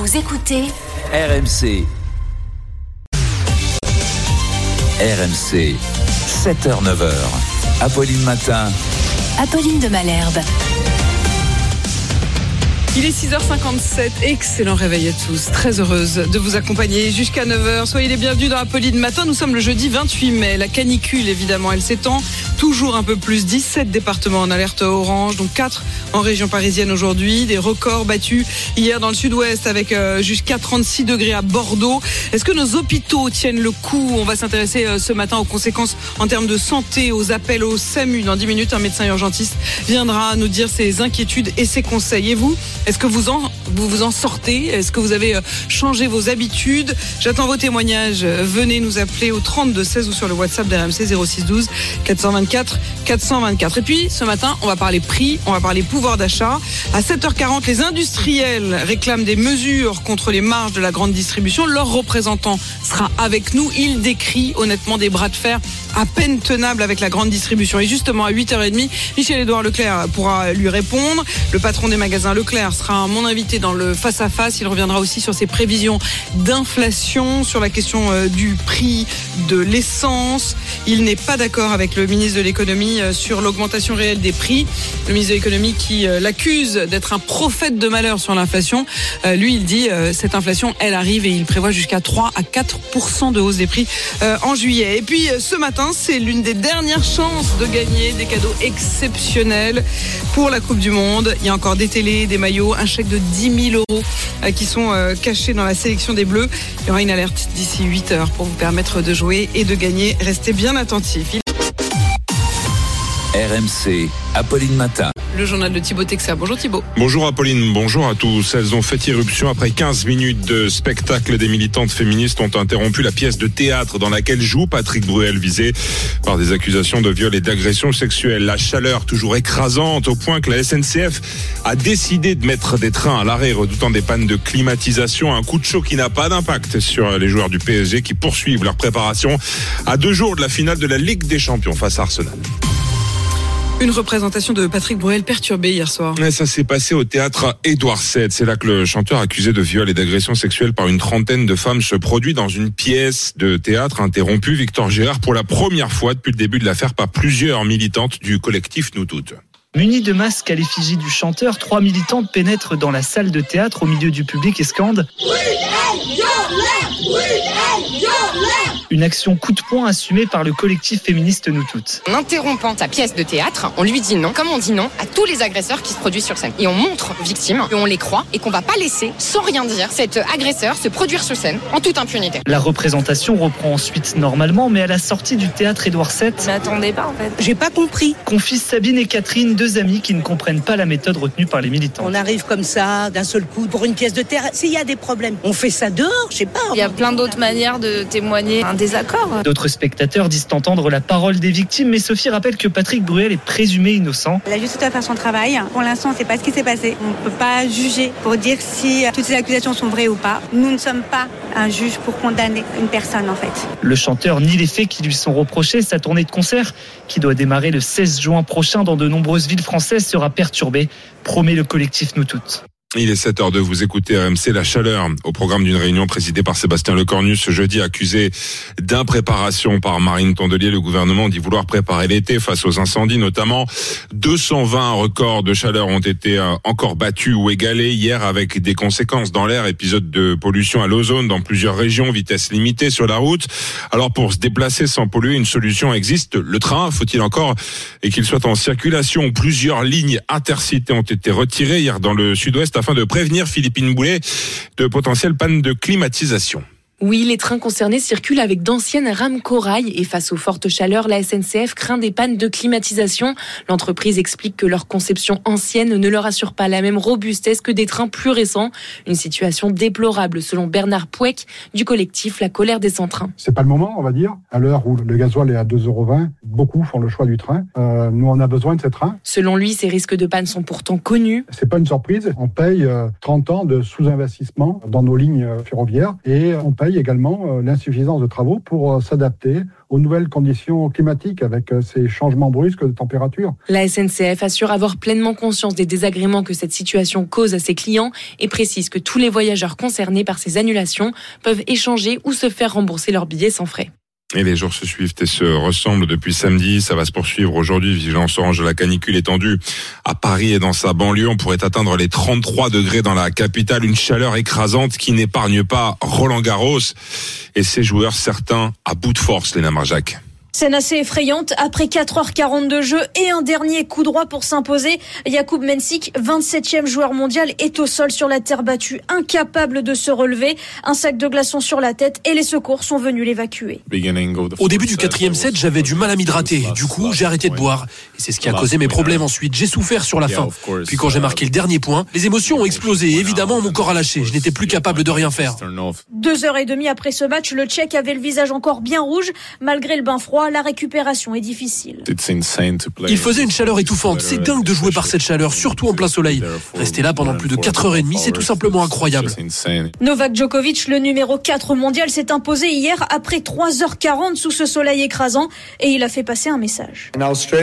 Vous écoutez RMC. RMC, 7h-9h. Apolline Matin. Apolline de Malherbe. Il est 6h57, excellent réveil à tous, très heureuse de vous accompagner jusqu'à 9h. Soyez les bienvenus dans Apolline Matin, nous sommes le jeudi 28 mai, la canicule évidemment, elle s'étend toujours un peu plus, 17 départements en alerte orange, donc 4 en région parisienne aujourd'hui, des records battus hier dans le sud-ouest avec jusqu'à 36 degrés à Bordeaux. Est-ce que nos hôpitaux tiennent le coup? On va s'intéresser ce matin aux conséquences en termes de santé, aux appels au SAMU. Dans 10 minutes, un médecin urgentiste viendra nous dire ses inquiétudes et ses conseils. Et vous, est-ce que vous en sortez? Est-ce que vous avez changé vos habitudes? J'attends vos témoignages. Venez nous appeler au 32 16 ou sur le WhatsApp d'RMC 06 12 424 424. Et puis, ce matin, on va parler prix, on va parler pouvoir d'achat. À 7h40, les industriels réclament des mesures contre les marges de la grande distribution. Leur représentant sera avec nous. Il décrit honnêtement des bras de fer à peine tenables avec la grande distribution. Et justement, à 8h30, Michel-Édouard Leclerc pourra lui répondre. Le patron des magasins Leclerc sera mon invité dans le face-à-face. Il reviendra aussi sur ses prévisions d'inflation, sur la question du prix de l'essence. Il n'est pas d'accord avec le ministre de l'économie sur l'augmentation réelle des prix. Le ministre de l'économie qui l'accuse d'être un prophète de malheur sur l'inflation. Lui, il dit cette inflation, elle arrive et il prévoit jusqu'à 3 à 4% de hausse des prix en juillet. Et puis ce matin, c'est l'une des dernières chances de gagner des cadeaux exceptionnels pour la Coupe du Monde. Il y a encore des télés, des maillots, un chèque de 10 000 euros qui sont cachés dans la sélection des Bleus. Il y aura une alerte d'ici 8h pour vous permettre de jouer et de gagner. Restez bien attentifs. RMC, Apolline Matin. Le journal de Thibaut Texer. Bonjour Thibaut. Bonjour Apolline, bonjour à tous. Elles ont fait irruption après 15 minutes de spectacle. Des militantes féministes ont interrompu la pièce de théâtre dans laquelle joue Patrick Bruel, visé par des accusations de viol et d'agression sexuelle. La chaleur toujours écrasante au point que la SNCF a décidé de mettre des trains à l'arrêt, redoutant des pannes de climatisation. Un coup de chaud qui n'a pas d'impact sur les joueurs du PSG qui poursuivent leur préparation à 2 jours de la finale de la Ligue des Champions face à Arsenal. Une représentation de Patrick Bruel perturbée hier soir. Ça s'est passé au théâtre Édouard VII. C'est là que le chanteur accusé de viol et d'agression sexuelle par une trentaine de femmes se produit dans une pièce de théâtre interrompue. Victor Gérard, pour la première fois depuis le début de l'affaire, par plusieurs militantes du collectif Nous Toutes. Munies de masques à l'effigie du chanteur, 3 militantes pénètrent dans la salle de théâtre au milieu du public et scandent une action coup de poing assumée par le collectif féministe Nous Toutes. En interrompant sa pièce de théâtre, on lui dit non, comme on dit non à tous les agresseurs qui se produisent sur scène. Et on montre aux victimes qu'on les croit et qu'on va pas laisser, sans rien dire, cet agresseur se produire sur scène en toute impunité. La représentation reprend ensuite normalement, mais à la sortie du théâtre Édouard VII... Je m'attendais pas en fait. J'ai pas compris. Confient Sabine et Catherine, 2 amies qui ne comprennent pas la méthode retenue par les militants. On arrive comme ça, d'un seul coup, pour une pièce de théâtre. S'il y a des problèmes, on fait ça dehors, je sais pas. Il y a plein d'autres manières de témoigner un désaccord. D'autres spectateurs disent entendre la parole des victimes, mais Sophie rappelle que Patrick Bruel est présumé innocent. La justice doit faire son travail. Pour l'instant, on ne sait pas ce qui s'est passé. On ne peut pas juger pour dire si toutes ces accusations sont vraies ou pas. Nous ne sommes pas un juge pour condamner une personne, en fait. Le chanteur nie les faits qui lui sont reprochés. Sa tournée de concert, qui doit démarrer le 16 juin prochain dans de nombreuses villes françaises, sera perturbée, promet le collectif Nous Toutes. Il est 7h02, vous écoutez RMC. La chaleur au programme d'une réunion présidée par Sébastien Lecornu ce jeudi, accusé d'impréparation par Marine Tondelier. Le gouvernement dit vouloir préparer l'été face aux incendies, notamment 220 records de chaleur ont été encore battus ou égalés hier avec des conséquences dans l'air. Épisode de pollution à l'ozone dans plusieurs régions, vitesse limitée sur la route. Alors pour se déplacer sans polluer, une solution existe. Le train, faut-il encore et qu'il soit en circulation. Plusieurs lignes intercités ont été retirées hier dans le sud-ouest afin de prévenir, Philippine Boulet, de potentielles pannes de climatisation. Oui, les trains concernés circulent avec d'anciennes rames corail et face aux fortes chaleurs, la SNCF craint des pannes de climatisation. L'entreprise explique que leur conception ancienne ne leur assure pas la même robustesse que des trains plus récents. Une situation déplorable selon Bernard Pouec du collectif La Colère des Sans-Trains. C'est pas le moment, on va dire. À l'heure où le gasoil est à 2,20 €, beaucoup font le choix du train. Nous, on a besoin de ces trains. Selon lui, ces risques de panne sont pourtant connus. C'est pas une surprise. On paye 30 ans de sous-investissement dans nos lignes ferroviaires et on paye surveille également l'insuffisance de travaux pour s'adapter aux nouvelles conditions climatiques avec ces changements brusques de température. La SNCF assure avoir pleinement conscience des désagréments que cette situation cause à ses clients et précise que tous les voyageurs concernés par ces annulations peuvent échanger ou se faire rembourser leurs billets sans frais. Et les jours se suivent et se ressemblent depuis samedi. Ça va se poursuivre aujourd'hui. Vigilance orange de la canicule étendue à Paris et dans sa banlieue. On pourrait atteindre les 33 degrés dans la capitale. Une chaleur écrasante qui n'épargne pas Roland-Garros et ses joueurs, certains à bout de force, Léna Marjac. Scène assez effrayante après 4h40 de jeu et un dernier coup droit pour s'imposer. Jakub Mensik, 27e joueur mondial, est au sol sur la terre battue, incapable de se relever. Un sac de glaçons sur la tête et les secours sont venus l'évacuer. Au début du 4e set, j'avais du mal à m'hydrater. Du coup, j'ai arrêté de boire. Et c'est ce qui a causé mes problèmes ensuite. J'ai souffert sur la fin. Puis quand j'ai marqué le dernier point, les émotions ont explosé. Évidemment, mon corps a lâché. Je n'étais plus capable de rien faire. 2h30 après ce match, le Tchèque avait le visage encore bien rouge. Malgré le bain froid, la récupération est difficile. Il faisait une chaleur étouffante. C'est dingue de jouer par cette chaleur, surtout en plein soleil. Rester là pendant plus de 4h30, c'est tout simplement incroyable. Novak Djokovic, le numéro 4 mondial, s'est imposé hier après 3h40 sous ce soleil écrasant et il a fait passer un message.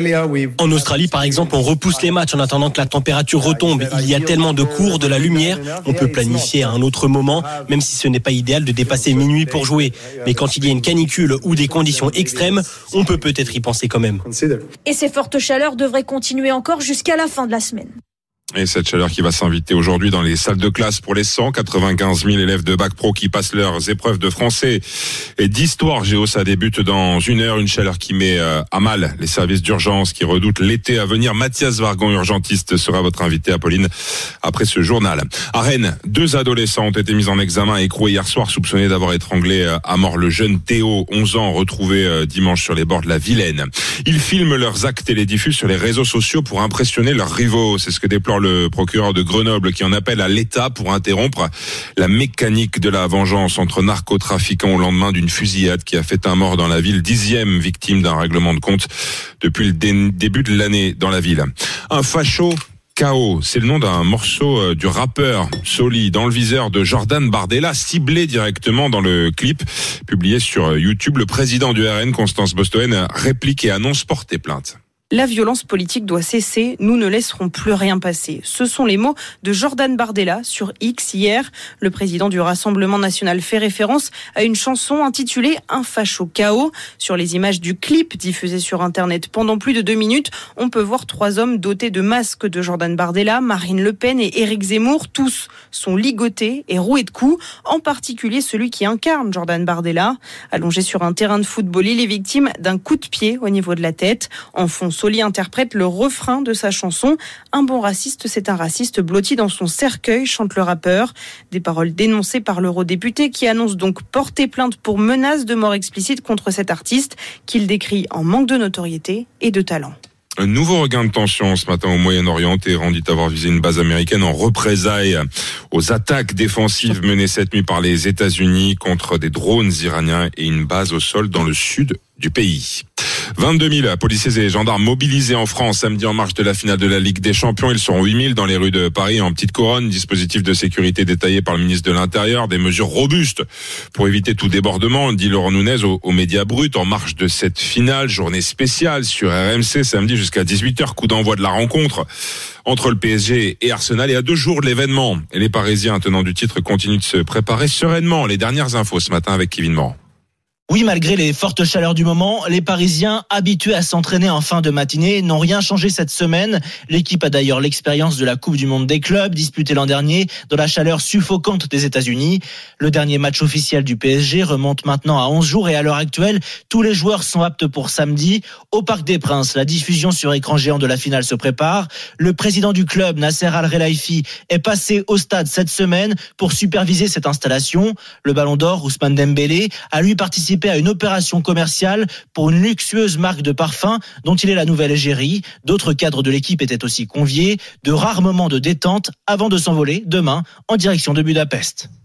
En Australie, par exemple, on repousse les matchs en attendant que la température retombe. Il y a tellement de cours, de la lumière, on peut planifier à un autre moment, même si ce n'est pas idéal de dépasser minuit pour jouer. Mais quand il y a une canicule ou des conditions extrêmes, on peut peut-être y penser quand même. Et ces fortes chaleurs devraient continuer encore jusqu'à la fin de la semaine. Et cette chaleur qui va s'inviter aujourd'hui dans les salles de classe pour les 195 000 élèves de Bac Pro qui passent leurs épreuves de français et d'histoire géo. Ça débute dans 1 heure. Une chaleur qui met à mal les services d'urgence qui redoutent l'été à venir. Mathias Vargon, urgentiste, sera votre invité, Apolline, après ce journal. À Rennes, 2 adolescents ont été mis en examen et écroués hier soir, soupçonnés d'avoir étranglé à mort le jeune Théo, 11 ans, retrouvé dimanche sur les bords de la Vilaine. Ils filment leurs actes et les diffusent sur les réseaux sociaux pour impressionner leurs rivaux. C'est ce que déplore le procureur de Grenoble qui en appelle à l'État pour interrompre la mécanique de la vengeance entre narcotrafiquants au lendemain d'une fusillade qui a fait un mort dans la ville, 10e victime d'un règlement de compte depuis le début de l'année dans la ville. Un facho KO, c'est le nom d'un morceau du rappeur Soli dans le viseur de Jordan Bardella, ciblé directement dans le clip publié sur YouTube. Le président du RN, Constance Bostoen, réplique et annonce porter plainte. La violence politique doit cesser, nous ne laisserons plus rien passer. Ce sont les mots de Jordan Bardella sur X hier. Le président du Rassemblement national fait référence à une chanson intitulée « Un facho KO ». Sur les images du clip diffusé sur Internet pendant plus de 2 minutes, on peut voir 3 hommes dotés de masques de Jordan Bardella, Marine Le Pen et Éric Zemmour. Tous sont ligotés et roués de coups, en particulier celui qui incarne Jordan Bardella. Allongé sur un terrain de football, il est victime d'un coup de pied au niveau de la tête. En fond, Soli interprète le refrain de sa chanson. Un bon raciste, c'est un raciste blotti dans son cercueil, chante le rappeur. Des paroles dénoncées par l'eurodéputé qui annonce donc porter plainte pour menace de mort explicite contre cet artiste qu'il décrit en manque de notoriété et de talent. Un nouveau regain de tension ce matin au Moyen-Orient. Téhéran dit avoir visé une base américaine en représailles aux attaques défensives menées cette nuit par les États-Unis contre des drones iraniens et une base au sol dans le sud du pays. 22 000 policiers et gendarmes mobilisés en France samedi en marge de la finale de la Ligue des Champions. Ils seront 8 000 dans les rues de Paris en petite couronne. Dispositif de sécurité détaillé par le ministre de l'Intérieur. Des mesures robustes pour éviter tout débordement, dit Laurent Nunez aux médias bruts en marge de cette finale. Journée spéciale sur RMC samedi jusqu'à 18h. Coup d'envoi de la rencontre entre le PSG et Arsenal. Et à 2 jours de l'événement, et les Parisiens tenants du titre continuent de se préparer sereinement. Les dernières infos ce matin avec Kevin Morand. Oui, malgré les fortes chaleurs du moment, les Parisiens, habitués à s'entraîner en fin de matinée, n'ont rien changé cette semaine. L'équipe a d'ailleurs l'expérience de la Coupe du Monde des clubs, disputée l'an dernier, dans la chaleur suffocante des États-Unis. Le dernier match officiel du PSG remonte maintenant à 11 jours et à l'heure actuelle, tous les joueurs sont aptes pour samedi. Au Parc des Princes, la diffusion sur écran géant de la finale se prépare. Le président du club, Nasser Al-Khelaifi, est passé au stade cette semaine pour superviser cette installation. Le Ballon d'Or, Ousmane Dembélé, a lui participé à une opération commerciale pour une luxueuse marque de parfum dont il est la nouvelle égérie. D'autres cadres de l'équipe étaient aussi conviés. De rares moments de détente avant de s'envoler demain en direction de Budapest.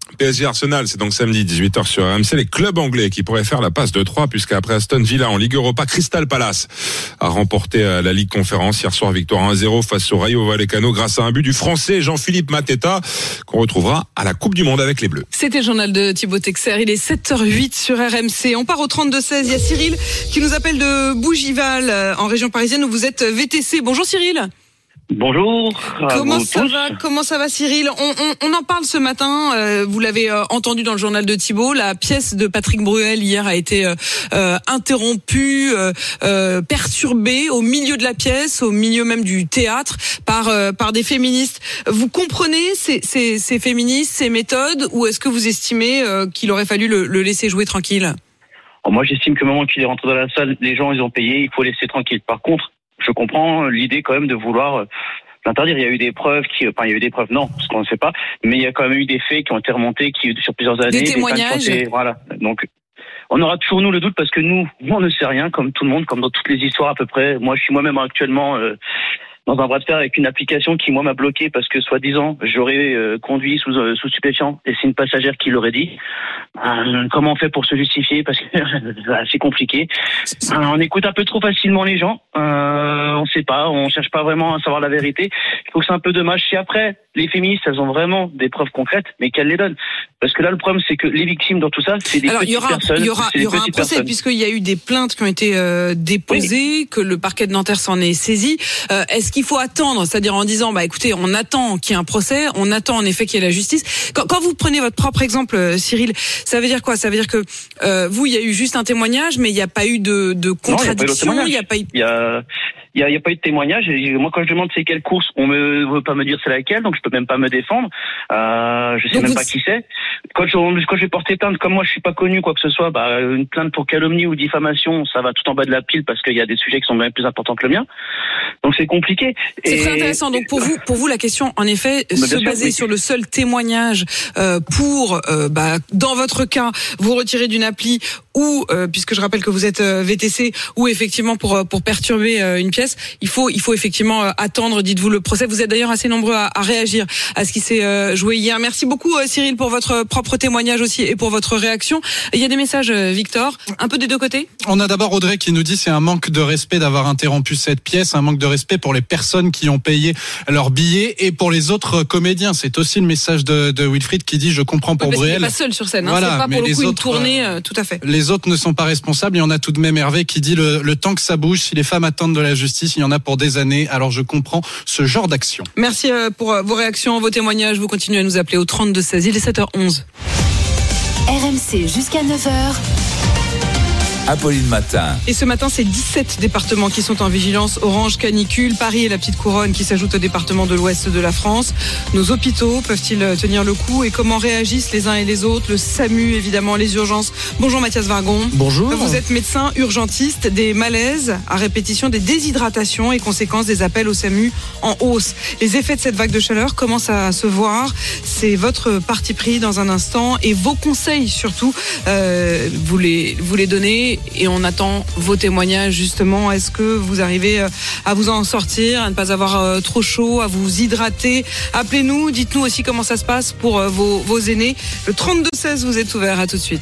PSG Arsenal, c'est donc samedi 18h sur RMC. Les clubs anglais qui pourraient faire la passe de 3 puisqu'après Aston Villa en Ligue Europa, Crystal Palace a remporté la Ligue Conférence hier soir, victoire 1-0 face au Rayo Vallecano grâce à un but du Français Jean-Philippe Mateta qu'on retrouvera à la Coupe du Monde avec les Bleus. C'était le journal de Thibaut Texer, il est 7h08 sur RMC. On part au 32-16, il y a Cyril qui nous appelle de Bougival en région parisienne où vous êtes VTC. Bonjour Cyril. Bonjour. Comment ça va Cyril? On en parle ce matin, vous l'avez entendu dans le journal de Thibaut, la pièce de Patrick Bruel hier a été interrompue, perturbée au milieu de la pièce, au milieu même du théâtre par des féministes. Vous comprenez ces féministes, ces méthodes, ou est-ce que vous estimez qu'il aurait fallu le laisser jouer tranquille? Moi j'estime que le moment qu'il est rentré dans la salle, les gens ils ont payé, il faut laisser tranquille. Par contre, je comprends l'idée quand même de vouloir l'interdire. Il y a eu des preuves non, parce qu'on ne sait pas, mais il y a quand même eu des faits qui ont été remontés sur plusieurs années. Des témoignages. Voilà. Donc, on aura toujours nous le doute parce que nous, on ne sait rien, comme tout le monde, comme dans toutes les histoires à peu près. Moi, je suis moi-même actuellement dans un bras de fer avec une application qui, moi, m'a bloqué parce que, soi-disant, j'aurais conduit sous stupéfiant et c'est une passagère qui l'aurait dit. Comment on fait pour se justifier? Parce que c'est compliqué. On écoute un peu trop facilement les gens. On sait pas, on cherche pas vraiment à savoir la vérité. Je trouve que c'est un peu dommage. Si après, les féministes, elles ont vraiment des preuves concrètes, mais qu'elles les donnent. Parce que là, le problème, c'est que les victimes dans tout ça, c'est des petites personnes. Il y aura un procès, puisqu'il y a eu des plaintes qui ont été déposées, que le parquet de Nanterre s'en est saisi. Est-ce qu'il faut attendre, c'est-à-dire en disant, écoutez, on attend qu'il y ait un procès, on attend en effet qu'il y ait la justice. Quand vous prenez votre propre exemple, Cyril, ça veut dire quoi? Ça veut dire que vous, il y a eu juste un témoignage, mais il n'y a pas eu de contradiction. Il n'y a pas eu de témoignage. Et moi, quand je demande c'est quelle course, on veut pas me dire c'est laquelle, donc je peux même pas me défendre. Je sais même pas qui c'est. Quand je vais porter plainte, comme moi je suis pas connu quoi que ce soit, une plainte pour calomnie ou diffamation, ça va tout en bas de la pile parce qu'il y a des sujets qui sont bien plus importants que le mien. Donc c'est compliqué. C'est très intéressant. Donc pour vous la question, en effet, se baser sur le seul témoignage pour, dans votre cas, vous retirer d'une appli ou puisque je rappelle que vous êtes VTC, ou effectivement pour perturber une pièce, il faut effectivement attendre, dites-vous, le procès. Vous êtes d'ailleurs assez nombreux à réagir à ce qui s'est joué hier. Merci beaucoup Cyril pour votre propre témoignage aussi et pour votre réaction. Il y a des messages, Victor, un peu des deux côtés. On a d'abord Audrey qui nous dit c'est un manque de respect d'avoir interrompu cette pièce, un manque de respect pour les personnes qui ont payé leur billet et pour les autres comédiens. C'est aussi le message de Wilfried qui dit je comprends pour Bruel. Il n'est pas seul sur scène, voilà, c'est pas pour le coup une tournée, tout à fait. Les autres ne sont pas responsables. Il y en a tout de même Hervé qui dit le temps que ça bouge, si les femmes attendent de la justice, il y en a pour des années. Alors je comprends ce genre d'action. Merci pour vos réactions, vos témoignages. Vous continuez à nous appeler au 32-16. Il est 7h11. RMC jusqu'à 9h. Apolline Matin. Et ce matin, c'est 17 départements qui sont en vigilance orange canicule. Paris et la petite couronne qui s'ajoutent au département de l'ouest de la France. Nos hôpitaux peuvent-ils tenir le coup et comment réagissent les uns et les autres? Le SAMU, évidemment, les urgences. Bonjour Mathias Vargon. Bonjour. Vous êtes médecin urgentiste. Des malaises à répétition, des déshydratations et conséquences des appels au SAMU en hausse. Les effets de cette vague de chaleur commencent à se voir. C'est votre parti pris dans un instant et vos conseils surtout. Vous les donnez. Et on attend vos témoignages justement. Est-ce que vous arrivez à vous en sortir, à ne pas avoir trop chaud, à vous hydrater? Appelez-nous, dites-nous aussi comment ça se passe pour vos aînés. Le 32-16, vous êtes ouvert. À tout de suite.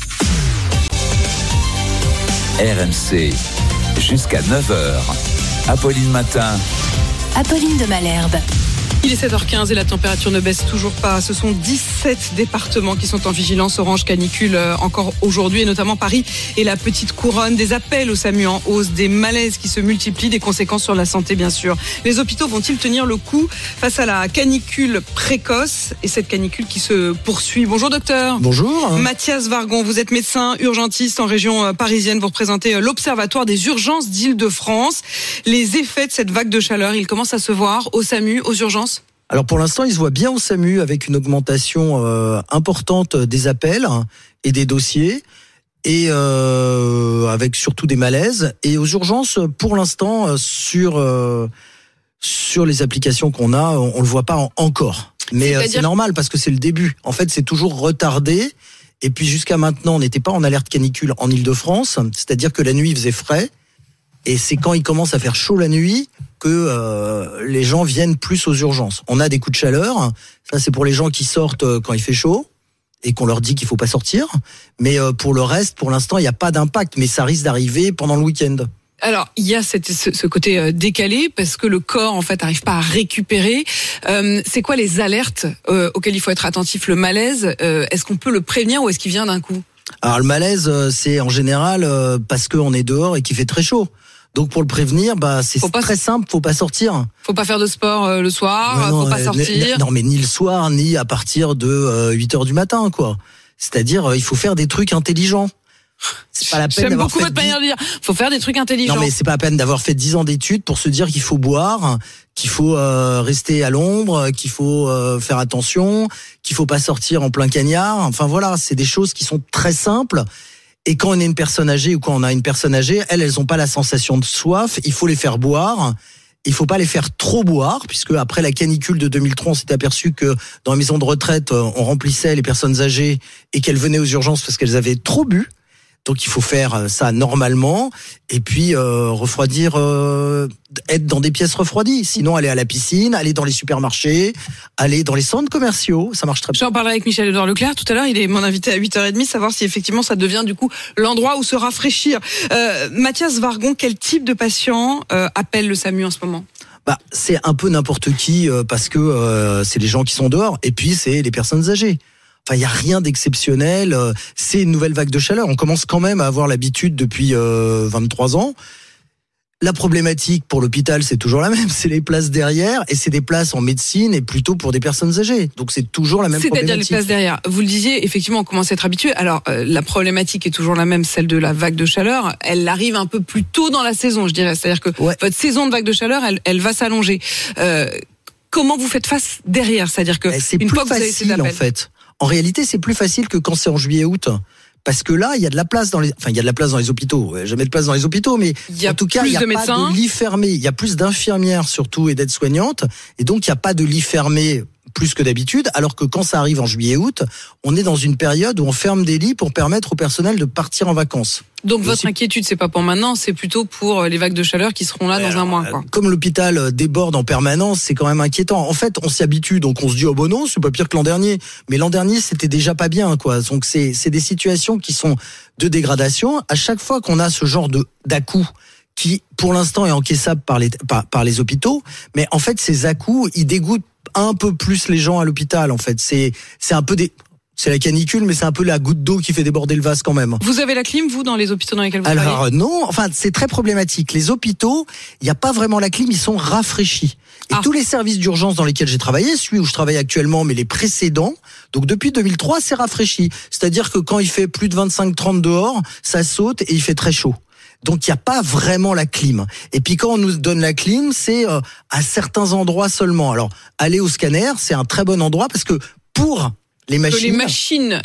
RMC, jusqu'à 9h. Apolline Matin. Apolline de Malherbe. Il est 7h15 et la température ne baisse toujours pas. Ce sont 17 départements qui sont en vigilance orange canicule encore aujourd'hui, et notamment Paris et la petite couronne. Des appels au SAMU en hausse, des malaises qui se multiplient, des conséquences sur la santé bien sûr. Les hôpitaux vont-ils tenir le coup face à la canicule précoce et cette canicule qui se poursuit? Bonjour docteur. Bonjour. Mathias Vargon, vous êtes médecin urgentiste en région parisienne. Vous représentez l'Observatoire des urgences d'Île-de-France. Les effets de cette vague de chaleur, ils commencent à se voir au SAMU, aux urgences? Alors pour l'instant, il se voit bien au SAMU avec une augmentation importante des appels et des dossiers et avec surtout des malaises. Et aux urgences, pour l'instant, sur les applications qu'on a, on le voit pas encore. Mais c'est normal parce que c'est le début. En fait, c'est toujours retardé. Et puis jusqu'à maintenant, on n'était pas en alerte canicule en Île-de-France. C'est-à-dire que la nuit, il faisait frais. Et c'est quand il commence à faire chaud la nuit que les gens viennent plus aux urgences. On a des coups de chaleur, ça c'est pour les gens qui sortent quand il fait chaud. et qu'on leur dit qu'il faut pas sortir. Mais pour le reste, pour l'instant, il n'y a pas d'impact. Mais ça risque d'arriver pendant le week-end. Alors, il y a ce côté décalé parce que le corps, en fait, n'arrive pas à récupérer. C'est quoi les alertes auxquelles il faut être attentif? Le malaise, est-ce qu'on peut le prévenir ou est-ce qu'il vient d'un coup? Alors, le malaise, c'est en général parce qu'on est dehors et qu'il fait très chaud. Donc, pour le prévenir, c'est très simple, faut pas sortir. Faut pas faire de sport le soir, faut pas sortir. Non, mais ni le soir, ni à partir de 8h du matin, quoi. C'est-à-dire, il faut faire des trucs intelligents. C'est pas la peine. J'aime beaucoup votre manière de dire. Faut faire des trucs intelligents. Non, mais c'est pas la peine d'avoir fait 10 ans d'études pour se dire qu'il faut boire, qu'il faut rester à l'ombre, qu'il faut faire attention, qu'il faut pas sortir en plein cagnard. Enfin voilà, c'est des choses qui sont très simples. Et quand on est une personne âgée ou quand on a une personne âgée, elles ont pas la sensation de soif. Il faut les faire boire. Il faut pas les faire trop boire, puisque après la canicule de 2003, on s'est aperçu que dans les maisons de retraite, on remplissait les personnes âgées et qu'elles venaient aux urgences parce qu'elles avaient trop bu. Donc il faut faire ça normalement et puis refroidir, être dans des pièces refroidies. Sinon aller à la piscine, aller dans les supermarchés, aller dans les centres commerciaux, ça marche très bien. J'en parlerai avec Michel-Édouard Leclerc tout à l'heure, il est mon invité à 8h30, savoir si effectivement ça devient du coup l'endroit où se rafraîchir. Mathias Vargon, quel type de patient appelle le SAMU en ce moment? C'est un peu n'importe qui parce que c'est les gens qui sont dehors et puis c'est les personnes âgées. Enfin, il n'y a rien d'exceptionnel. C'est une nouvelle vague de chaleur. On commence quand même à avoir l'habitude depuis 23 ans. La problématique pour l'hôpital, c'est toujours la même. C'est les places derrière et c'est des places en médecine et plutôt pour des personnes âgées. Donc c'est toujours la même problématique. C'est-à-dire les places derrière. Vous le disiez, effectivement, on commence à être habitué. Alors, la problématique est toujours la même, celle de la vague de chaleur. Elle arrive un peu plus tôt dans la saison, je dirais. C'est-à-dire que votre saison de vague de chaleur, elle va s'allonger. Comment vous faites face derrière? C'est-à-dire que c'est une fois que vous avez ces appels, en fait. En réalité, c'est plus facile que quand c'est en juillet-août. Parce que là, il y a de la place dans les hôpitaux. Jamais de place dans les hôpitaux, mais en tout cas, il n'y a pas de lit fermé. Il y a plus d'infirmières surtout et d'aides-soignantes. Et donc, il n'y a pas de lit fermé plus que d'habitude. Alors que quand ça arrive en juillet-août, on est dans une période où on ferme des lits pour permettre au personnel de partir en vacances. Donc votre inquiétude, c'est pas pour maintenant, c'est plutôt pour les vagues de chaleur qui seront là dans un mois, quoi. Comme l'hôpital déborde en permanence, c'est quand même inquiétant. En fait, on s'y habitue, donc on se dit oh bon non, c'est pas pire que l'an dernier. Mais l'an dernier, c'était déjà pas bien, quoi. Donc c'est des situations qui sont de dégradation. À chaque fois qu'on a ce genre d'à-coups qui, pour l'instant, est encaissable par les hôpitaux, mais en fait, ces à-coups, ils dégoûtent un peu plus les gens à l'hôpital. En fait, c'est un peu c'est la canicule, mais c'est un peu la goutte d'eau qui fait déborder le vase quand même. Vous avez la clim, vous, dans les hôpitaux dans lesquels vous travaillez? Alors non, enfin c'est très problématique. Les hôpitaux, il n'y a pas vraiment la clim, ils sont rafraîchis. Et tous les services d'urgence dans lesquels j'ai travaillé, celui où je travaille actuellement, mais les précédents, donc depuis 2003, c'est rafraîchi. C'est-à-dire que quand il fait plus de 25-30 dehors, ça saute et il fait très chaud. Donc il n'y a pas vraiment la clim. Et puis quand on nous donne la clim, c'est à certains endroits seulement. Alors aller au scanner, c'est un très bon endroit parce que pour les machines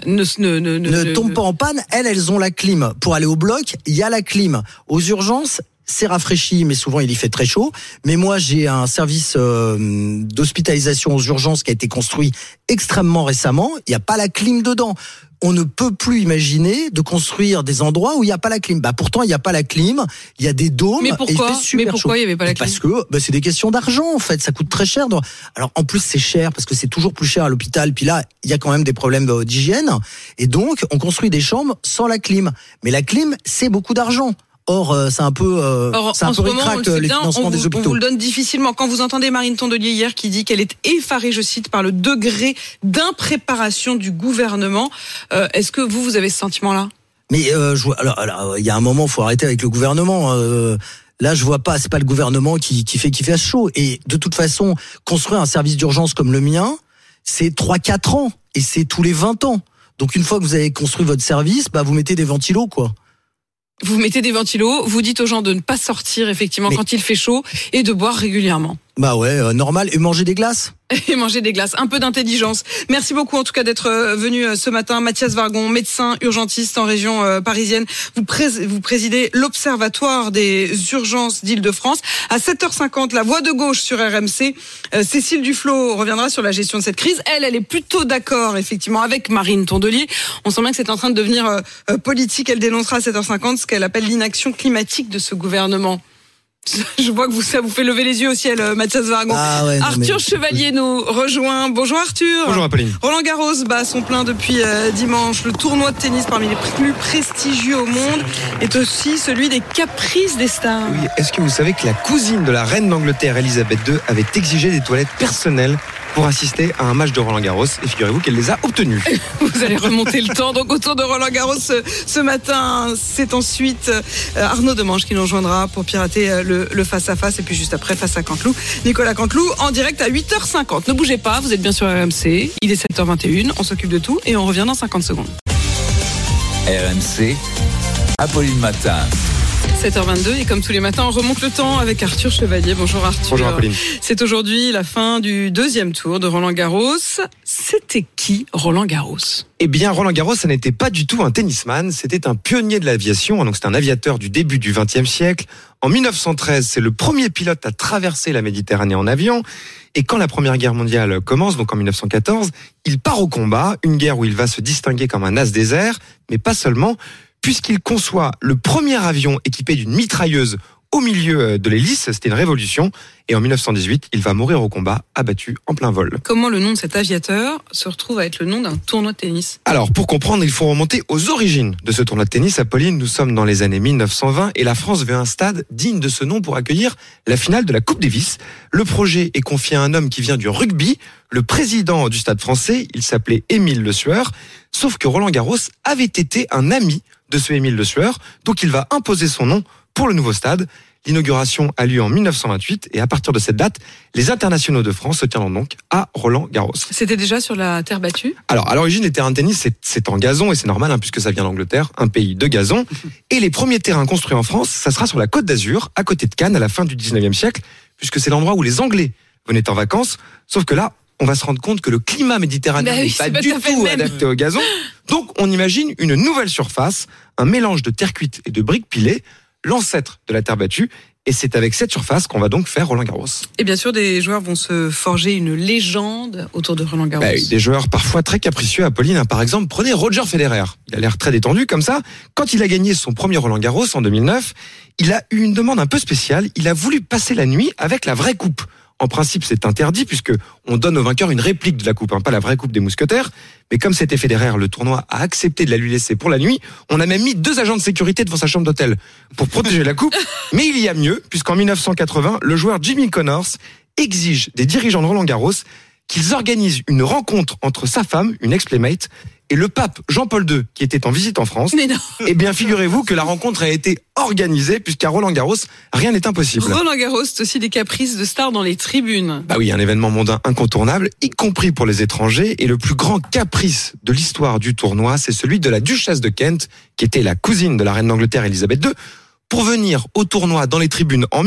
ne tombent pas en panne, elles ont la clim. Pour aller au bloc, il y a la clim. Aux urgences, c'est rafraîchi, mais souvent il y fait très chaud. Mais moi, j'ai un service d'hospitalisation aux urgences qui a été construit extrêmement récemment. Il n'y a pas la clim dedans. On ne peut plus imaginer de construire des endroits où il n'y a pas la clim. Pourtant, il n'y a pas la clim, il y a des dômes. Mais pourquoi, et il fait super pourquoi il n'y avait pas la clim? Parce que c'est des questions d'argent, en fait. Ça coûte très cher. Alors, en plus, c'est cher parce que c'est toujours plus cher à l'hôpital. Puis là, il y a quand même des problèmes d'hygiène. Et donc, on construit des chambres sans la clim. Mais la clim, c'est beaucoup d'argent. Or, c'est un peu ric-rac, les financements des hôpitaux. On vous le donne difficilement. Quand vous entendez Marine Tondelier hier qui dit qu'elle est effarée, je cite, par le degré d'impréparation du gouvernement, est-ce que vous avez ce sentiment-là? Mais alors, il y a un moment, il faut arrêter avec le gouvernement. Là, je vois pas, c'est pas le gouvernement qui fait qu'il fasse chaud. Et de toute façon, construire un service d'urgence comme le mien, c'est 3-4 ans. Et c'est tous les 20 ans. Donc, une fois que vous avez construit votre service, vous mettez des ventilos, quoi. Vous mettez des ventilos, vous dites aux gens de ne pas sortir effectivement quand il fait chaud et de boire régulièrement. Normal. Et manger des glaces. Et manger des glaces. Un peu d'intelligence. Merci beaucoup en tout cas d'être venu ce matin. Mathias Vargon, médecin urgentiste en région parisienne. Vous présidez l'Observatoire des urgences d'Île-de-France. À 7h50, la voix de gauche sur RMC. Cécile Duflot reviendra sur la gestion de cette crise. Elle est plutôt d'accord effectivement avec Marine Tondelier. On sent bien que c'est en train de devenir politique. Elle dénoncera à 7h50 ce qu'elle appelle l'inaction climatique de ce gouvernement. Je vois que ça vous fait lever les yeux au ciel, Mathias Vargon. Arthur Chevalier nous rejoint. Bonjour Arthur. Bonjour Apolline. Roland Garros bat son plein depuis dimanche. Le tournoi de tennis parmi les plus prestigieux au monde est aussi celui des caprices des stars. Oui, est-ce que vous savez que la cousine de la reine d'Angleterre, Elisabeth II, avait exigé des toilettes personnelles pour assister à un match de Roland Garros, et figurez-vous qu'elle les a obtenus. Vous allez remonter le temps. Donc autour de Roland Garros ce matin, c'est ensuite Arnaud Demange qui nous rejoindra pour pirater le face-à-face, et puis juste après face à Canteloup, Nicolas Canteloup en direct à 8h50. Ne bougez pas, vous êtes bien sur RMC, il est 7h21, on s'occupe de tout et on revient dans 50 secondes. RMC, Apolline Matin. 7h22 et comme tous les matins, on remonte le temps avec Arthur Chevalier. Bonjour Arthur. Bonjour Apolline. C'est aujourd'hui la fin du deuxième tour de Roland Garros. C'était qui Roland Garros ? Eh bien, Roland Garros, ça n'était pas du tout un tennisman, c'était un pionnier de l'aviation, donc c'est un aviateur du début du XXe siècle. En 1913, c'est le premier pilote à traverser la Méditerranée en avion. Et quand la Première Guerre mondiale commence, donc en 1914, il part au combat, une guerre où il va se distinguer comme un as des airs, mais pas seulement, puisqu'il conçoit le premier avion équipé d'une mitrailleuse au milieu de l'hélice. C'était une révolution. Et en 1918, il va mourir au combat, abattu en plein vol. Comment le nom de cet aviateur se retrouve à être le nom d'un tournoi de tennis ? Alors, pour comprendre, il faut remonter aux origines de ce tournoi de tennis. Apolline, nous sommes dans les années 1920 et la France veut un stade digne de ce nom pour accueillir la finale de la Coupe Davis. Le projet est confié à un homme qui vient du rugby, le président du stade français. Il s'appelait Émile Le Sueur. Sauf que Roland Garros avait été un ami de ce Émile Le Sueur, donc il va imposer son nom pour le nouveau stade. L'inauguration a lieu en 1928 et à partir de cette date, les internationaux de France se tiendront donc à Roland Garros. C'était déjà sur la terre battue ? Alors, à l'origine, les terrains de tennis, c'est en gazon et c'est normal puisque ça vient d'Angleterre, un pays de gazon. Et les premiers terrains construits en France, ça sera sur la Côte d'Azur, à côté de Cannes, à la fin du 19e siècle, puisque c'est l'endroit où les Anglais venaient en vacances. Sauf que là, on va se rendre compte que le climat méditerranéen n'est pas du tout adapté au gazon. Donc, on imagine une nouvelle surface, un mélange de terre cuite et de briques pilées, l'ancêtre de la terre battue. Et c'est avec cette surface qu'on va donc faire Roland Garros. Et bien sûr, des joueurs vont se forger une légende autour de Roland Garros. Des joueurs parfois très capricieux, Apolline. Par exemple, prenez Roger Federer. Il a l'air très détendu comme ça. Quand il a gagné son premier Roland Garros en 2009, il a eu une demande un peu spéciale. Il a voulu passer la nuit avec la vraie coupe. En principe, c'est interdit puisque on donne au vainqueur une réplique de la coupe, pas la vraie coupe des mousquetaires. Mais comme c'était Federer, le tournoi a accepté de la lui laisser pour la nuit. On a même mis 2 agents de sécurité devant sa chambre d'hôtel pour protéger la coupe. Mais il y a mieux, puisqu'en 1980, le joueur Jimmy Connors exige des dirigeants de Roland Garros qu'ils organisent une rencontre entre sa femme, une ex-playmate, et le pape Jean-Paul II, qui était en visite en France. Mais non. Eh bien, figurez-vous que la rencontre a été organisée, puisqu'à Roland Garros, rien n'est impossible. Roland Garros, c'est aussi des caprices de stars dans les tribunes. Oui, un événement mondain incontournable, y compris pour les étrangers. Et le plus grand caprice de l'histoire du tournoi, c'est celui de la duchesse de Kent, qui était la cousine de la reine d'Angleterre, Elisabeth II. Pour venir au tournoi dans les tribunes en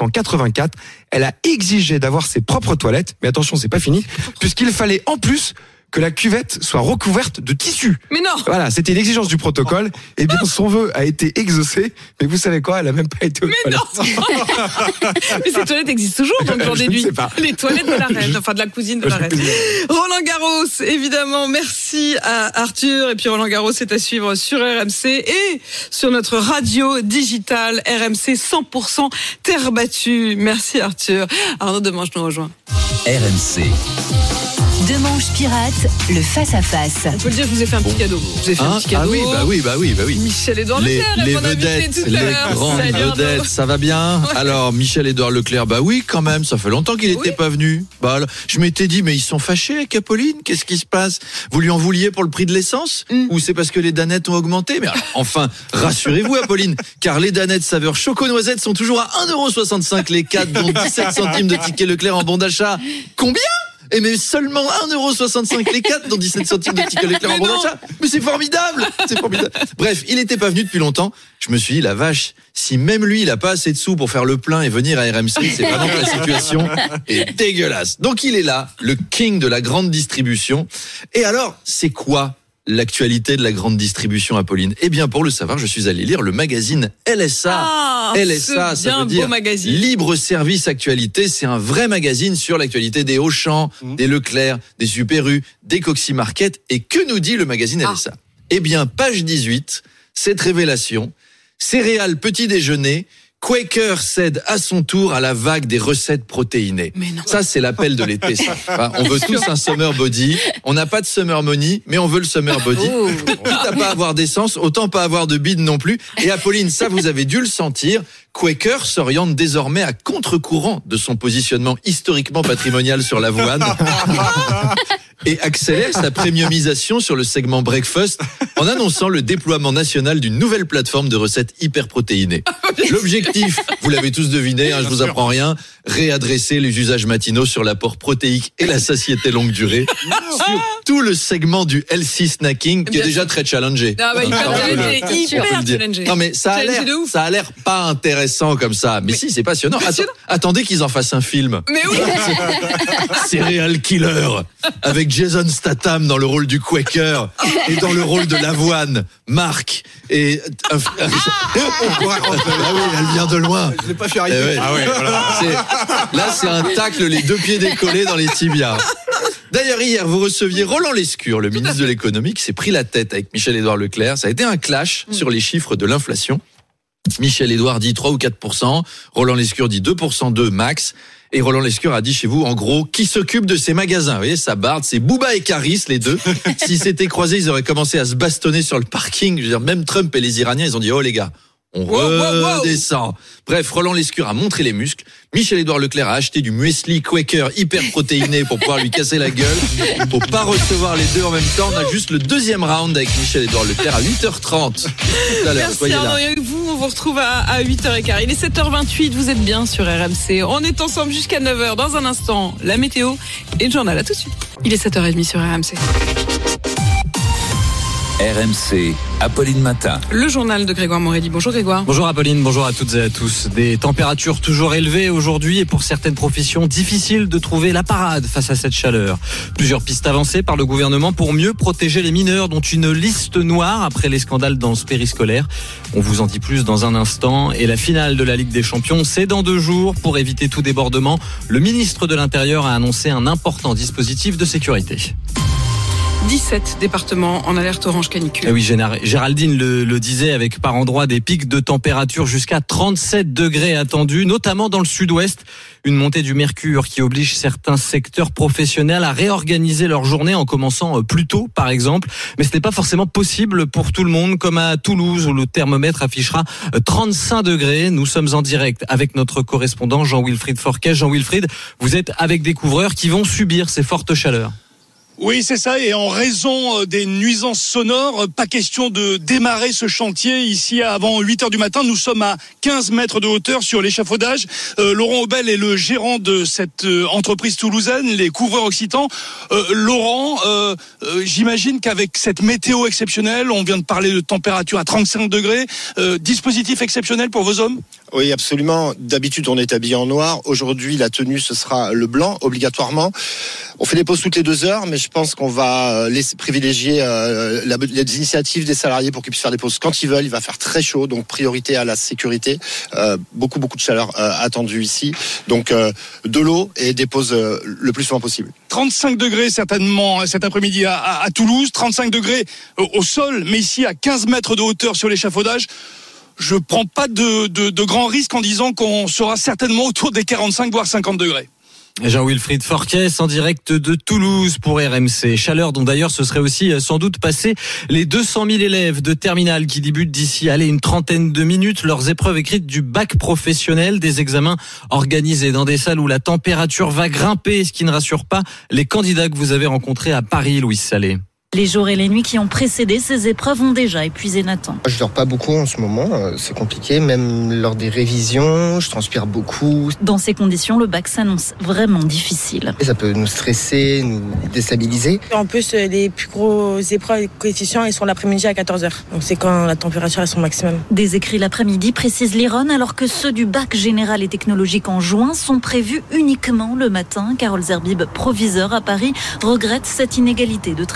1984, elle a exigé d'avoir ses propres toilettes. Mais attention, c'est pas fini, puisqu'il fallait en plus que la cuvette soit recouverte de tissu. Mais non. Voilà, c'était une exigence du protocole. Eh bien, son vœu a été exaucé. Mais vous savez quoi, elle a même pas été aux toilettes. Non. Mais ces toilettes existent toujours, donc j'en déduis. Les toilettes de la reine, enfin de la cousine de la reine. Roland Garros, évidemment, merci à Arthur. Et puis Roland Garros, c'est à suivre sur RMC et sur notre radio digitale RMC 100% terre battue. Merci Arthur. Arnaud Demange nous rejoint. RMC. Demange pirate, le face-à-face. On peut le dire, je vous ai fait un petit cadeau. Je vous ai fait un petit cadeau. Ah oui. Michel-Édouard Leclerc, les vedettes, les grandes vedettes, ça va bien. Ouais. Alors, Michel-Édouard Leclerc, quand même, ça fait longtemps qu'il n'était pas venu. Je m'étais dit, mais ils sont fâchés avec Apolline, qu'est-ce qui se passe ? Vous lui en vouliez pour le prix de l'essence ? Ou c'est parce que les danettes ont augmenté ? Mais alors, enfin, rassurez-vous Apolline, car les danettes saveur choco-noisette sont toujours à 1,65€ les 4, dont 17 centimes de tickets Leclerc en bon d'achat. Combien ? Et mais seulement 1,65€ les 4, dont 17 centimes de tickets Leclerc en bon d'achat. Mais c'est formidable! C'est formidable. Bref, il n'était pas venu depuis longtemps. Je me suis dit, la vache, si même lui, il a pas assez de sous pour faire le plein et venir à RMC, c'est vraiment que la situation est dégueulasse. Donc il est là, le king de la grande distribution. Et alors, c'est quoi l'actualité de la grande distribution, Apolline? Eh bien, pour le savoir, je suis allé lire le magazine LSA. LSA, ça veut dire Libre Service Actualité. C'est un vrai magazine sur l'actualité des Auchan, des Leclerc, des Super U, des Coxy Market. Et que nous dit le magazine LSA? Eh bien, page 18, cette révélation. Céréales petit déjeuner Quaker cède à son tour à la vague des recettes protéinées. Ça, c'est l'appel de l'été. Enfin, on veut tous un summer body. On n'a pas de summer money, mais on veut le summer body. Quitte à pas avoir d'essence, autant pas avoir de bide non plus. Et Apolline, ça, vous avez dû le sentir. Quaker s'oriente désormais à contre-courant de son positionnement historiquement patrimonial sur l'avoine et accélère sa premiumisation sur le segment breakfast en annonçant le déploiement national d'une nouvelle plateforme de recettes hyper protéinées. L'objectif, vous l'avez tous deviné, je vous apprends rien, réadresser les usages matinaux sur l'apport protéique et la satiété longue durée sur tout le segment du healthy snacking qui est déjà très challengé. Hyper challengé. Non mais ça a l'air pas intéressant comme ça, mais si, c'est passionnant. Attendez qu'ils en fassent un film. Mais oui. Serial Killer avec Jason Statham dans le rôle du Quaker et dans le rôle de l'avoine, Marc et ah oui, elle vient de loin. Je l'ai pas fait arriver. Là, c'est un tacle, les deux pieds décollés dans les tibias. D'ailleurs, hier, vous receviez Roland Lescure, le ministre de l'économie, qui s'est pris la tête avec Michel-Édouard Leclerc. Ça a été un clash sur les chiffres de l'inflation. Michel-Édouard dit 3 ou 4%, Roland Lescure dit 2% max. Et Roland Lescure a dit chez vous, en gros, qui s'occupe de ces magasins? Vous voyez, ça barde, c'est Booba et Caris, les deux. S'ils s'étaient croisés, ils auraient commencé à se bastonner sur le parking. Je veux dire, même Trump et les Iraniens, ils ont dit, oh les gars, on redescend. Bref, Roland Lescure a montré les muscles. Michel-Édouard Leclerc a acheté du muesli Quaker hyper protéiné pour pouvoir lui casser la gueule. Pour pas recevoir les deux en même temps, on a juste le deuxième round avec Michel-Édouard Leclerc à 8h30. Merci Arnaud, et vous, on vous retrouve à 8h15. Il est 7h28, vous êtes bien sur RMC. On est ensemble jusqu'à 9h. Dans un instant, la météo et le journal. À tout de suite. Il est 7h30 sur RMC. RMC, Apolline Matin. Le journal de Grégoire Morelli. Bonjour Grégoire. Bonjour Apolline, bonjour à toutes et à tous. Des températures toujours élevées aujourd'hui et pour certaines professions, difficile de trouver la parade face à cette chaleur. Plusieurs pistes avancées par le gouvernement pour mieux protéger les mineurs, dont une liste noire après les scandales dans ce périscolaire. On vous en dit plus dans un instant. Et la finale de la Ligue des Champions, c'est dans 2 jours. Pour éviter tout débordement, le ministre de l'Intérieur a annoncé un important dispositif de sécurité. 17 départements en alerte orange canicule. Et oui, Géraldine le disait, avec par endroits des pics de température jusqu'à 37 degrés attendus, notamment dans le sud-ouest. Une montée du mercure qui oblige certains secteurs professionnels à réorganiser leur journée en commençant plus tôt, par exemple. Mais ce n'est pas forcément possible pour tout le monde, comme à Toulouse où le thermomètre affichera 35 degrés. Nous sommes en direct avec notre correspondant Jean-Wilfried Forquet. Jean-Wilfried, vous êtes avec des couvreurs qui vont subir ces fortes chaleurs. Oui, c'est ça. Et en raison des nuisances sonores, pas question de démarrer ce chantier ici avant 8h du matin. Nous sommes à 15 mètres de hauteur sur l'échafaudage. Laurent Aubel est le gérant de cette entreprise toulousaine, les couvreurs occitans. Laurent, j'imagine qu'avec cette météo exceptionnelle, on vient de parler de température à 35 degrés, dispositif exceptionnel pour vos hommes ? Oui, absolument. D'habitude, on est habillé en noir. Aujourd'hui, la tenue, ce sera le blanc, obligatoirement. On fait des pauses toutes les 2 heures, mais je pense qu'on va privilégier les initiatives des salariés pour qu'ils puissent faire des pauses quand ils veulent. Il va faire très chaud, donc priorité à la sécurité. Beaucoup de chaleur attendue ici. Donc, de l'eau et des pauses le plus souvent possible. 35 degrés certainement cet après-midi à Toulouse, 35 degrés au sol, mais ici à 15 mètres de hauteur sur l'échafaudage. Je prends pas de grands risques en disant qu'on sera certainement autour des 45 voire 50 degrés. Jean-Wilfried Forquet en direct de Toulouse pour RMC. Chaleur dont d'ailleurs ce serait aussi sans doute passé les 200 000 élèves de terminale qui débutent d'ici une trentaine de minutes leurs épreuves écrites du bac professionnel, des examens organisés dans des salles où la température va grimper, ce qui ne rassure pas les candidats que vous avez rencontrés à Paris, Louise Salé. Les jours et les nuits qui ont précédé ces épreuves ont déjà épuisé Nathan. Je dors pas beaucoup en ce moment, c'est compliqué, même lors des révisions, je transpire beaucoup. Dans ces conditions, le bac s'annonce vraiment difficile. Ça peut nous stresser, nous déstabiliser. En plus, les plus grosses épreuves et coefficients, ils sont l'après-midi à 14h. Donc c'est quand la température est son maximum. Des écrits l'après-midi, précise l'Iron, alors que ceux du bac général et technologique en juin sont prévus uniquement le matin. Carole Zerbib, proviseur à Paris, regrette cette inégalité de traitement. Les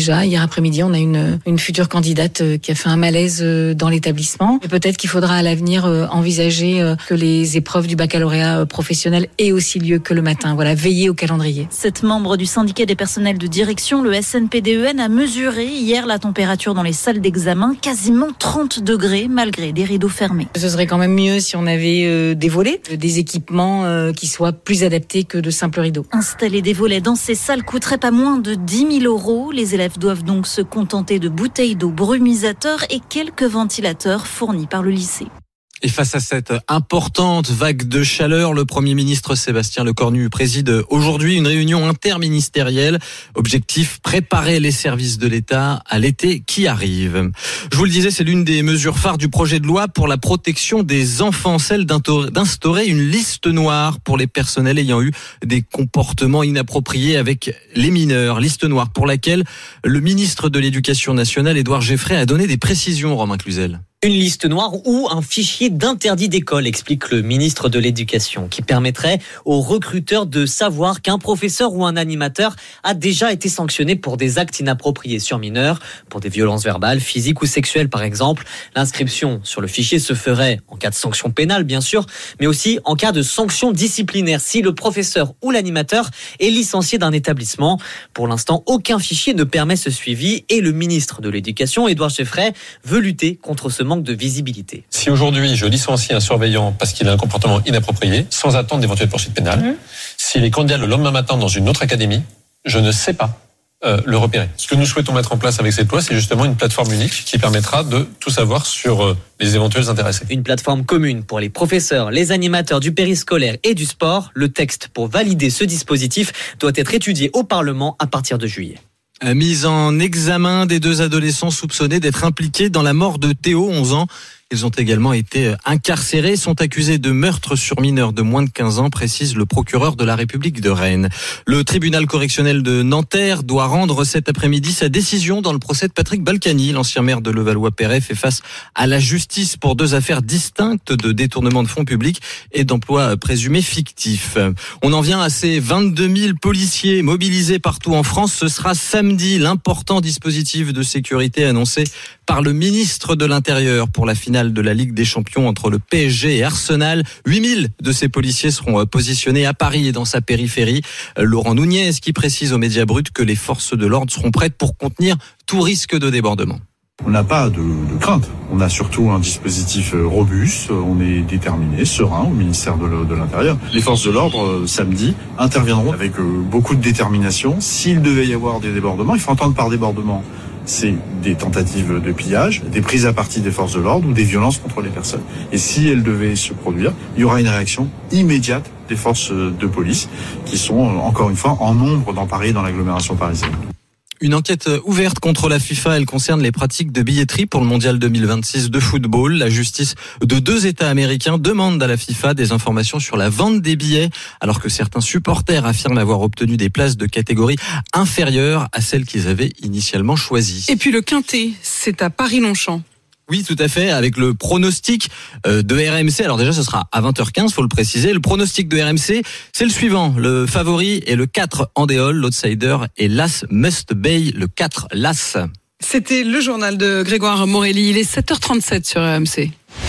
déjà. Hier après-midi, on a une future candidate qui a fait un malaise dans l'établissement. Et peut-être qu'il faudra à l'avenir envisager que les épreuves du baccalauréat professionnel aient aussi lieu que le matin. Voilà, veiller au calendrier. 7 membres du syndicat des personnels de direction, le SNPDEN, a mesuré hier la température dans les salles d'examen, quasiment 30 degrés malgré des rideaux fermés. Ce serait quand même mieux si on avait des volets, des équipements qui soient plus adaptés que de simples rideaux. Installer des volets dans ces salles coûterait pas moins de 10 000 €. Les élèves doivent donc se contenter de bouteilles d'eau, brumisateurs et quelques ventilateurs fournis par le lycée. Et face à cette importante vague de chaleur, le Premier ministre Sébastien Lecornu préside aujourd'hui une réunion interministérielle. Objectif, préparer les services de l'État à l'été qui arrive. Je vous le disais, c'est l'une des mesures phares du projet de loi pour la protection des enfants, celle d'instaurer une liste noire pour les personnels ayant eu des comportements inappropriés avec les mineurs. Liste noire pour laquelle le ministre de l'Éducation nationale, Édouard Geffray, a donné des précisions, Romain Cluzel. Une liste noire ou un fichier d'interdit d'école, explique le ministre de l'Éducation, qui permettrait aux recruteurs de savoir qu'un professeur ou un animateur a déjà été sanctionné pour des actes inappropriés sur mineurs, pour des violences verbales, physiques ou sexuelles par exemple. L'inscription sur le fichier se ferait en cas de sanction pénale bien sûr, mais aussi en cas de sanction disciplinaire si le professeur ou l'animateur est licencié d'un établissement. Pour l'instant, aucun fichier ne permet ce suivi et le ministre de l'Éducation, Édouard Geffray, veut lutter contre ce manque de visibilité. Si aujourd'hui je licencie un surveillant parce qu'il a un comportement inapproprié, sans attendre d'éventuelles poursuites pénales, s'il est candidat le lendemain matin dans une autre académie, je ne sais pas le repérer. Ce que nous souhaitons mettre en place avec cette loi, c'est justement une plateforme unique qui permettra de tout savoir sur les éventuels intéressés. Une plateforme commune pour les professeurs, les animateurs du périscolaire et du sport. Le texte pour valider ce dispositif doit être étudié au Parlement à partir de juillet. Mise en examen des 2 adolescents soupçonnés d'être impliqués dans la mort de Théo, 11 ans. Ils ont également été incarcérés, sont accusés de meurtre sur mineurs de moins de 15 ans, précise le procureur de la République de Rennes. Le tribunal correctionnel de Nanterre doit rendre cet après-midi sa décision dans le procès de Patrick Balkany. L'ancien maire de Levallois-Perret fait face à la justice pour 2 affaires distinctes de détournement de fonds publics et d'emplois présumés fictifs. On en vient à ces 22 000 policiers mobilisés partout en France. Ce sera samedi l'important dispositif de sécurité annoncé par le ministre de l'Intérieur pour la finale de la Ligue des Champions entre le PSG et Arsenal. 8000 de ces policiers seront positionnés à Paris et dans sa périphérie. Laurent Nunez qui précise aux médias bruts que les forces de l'ordre seront prêtes pour contenir tout risque de débordement. On n'a pas de crainte. On a surtout un dispositif robuste. On est déterminé, serein au ministère de l'Intérieur. Les forces de l'ordre, samedi, interviendront avec beaucoup de détermination. S'il devait y avoir des débordements, il faut entendre par débordement, c'est des tentatives de pillage, des prises à partie des forces de l'ordre ou des violences contre les personnes. Et si elles devaient se produire, il y aura une réaction immédiate des forces de police qui sont, encore une fois, en nombre dans Paris et dans l'agglomération parisienne. Une enquête ouverte contre la FIFA, elle concerne les pratiques de billetterie pour le mondial 2026 de football. La justice de 2 États américains demande à la FIFA des informations sur la vente des billets, alors que certains supporters affirment avoir obtenu des places de catégorie inférieure à celles qu'ils avaient initialement choisies. Et puis le Quintet, c'est à Paris-Longchamp. Oui, tout à fait, avec le pronostic de RMC. Alors déjà, ce sera à 20h15, faut le préciser. Le pronostic de RMC, c'est le suivant. Le favori est le 4 Andéol, l'outsider est l'As Must Bay, le 4 l'As. C'était le journal de Grégoire Morelli. Il est 7h37 sur RMC.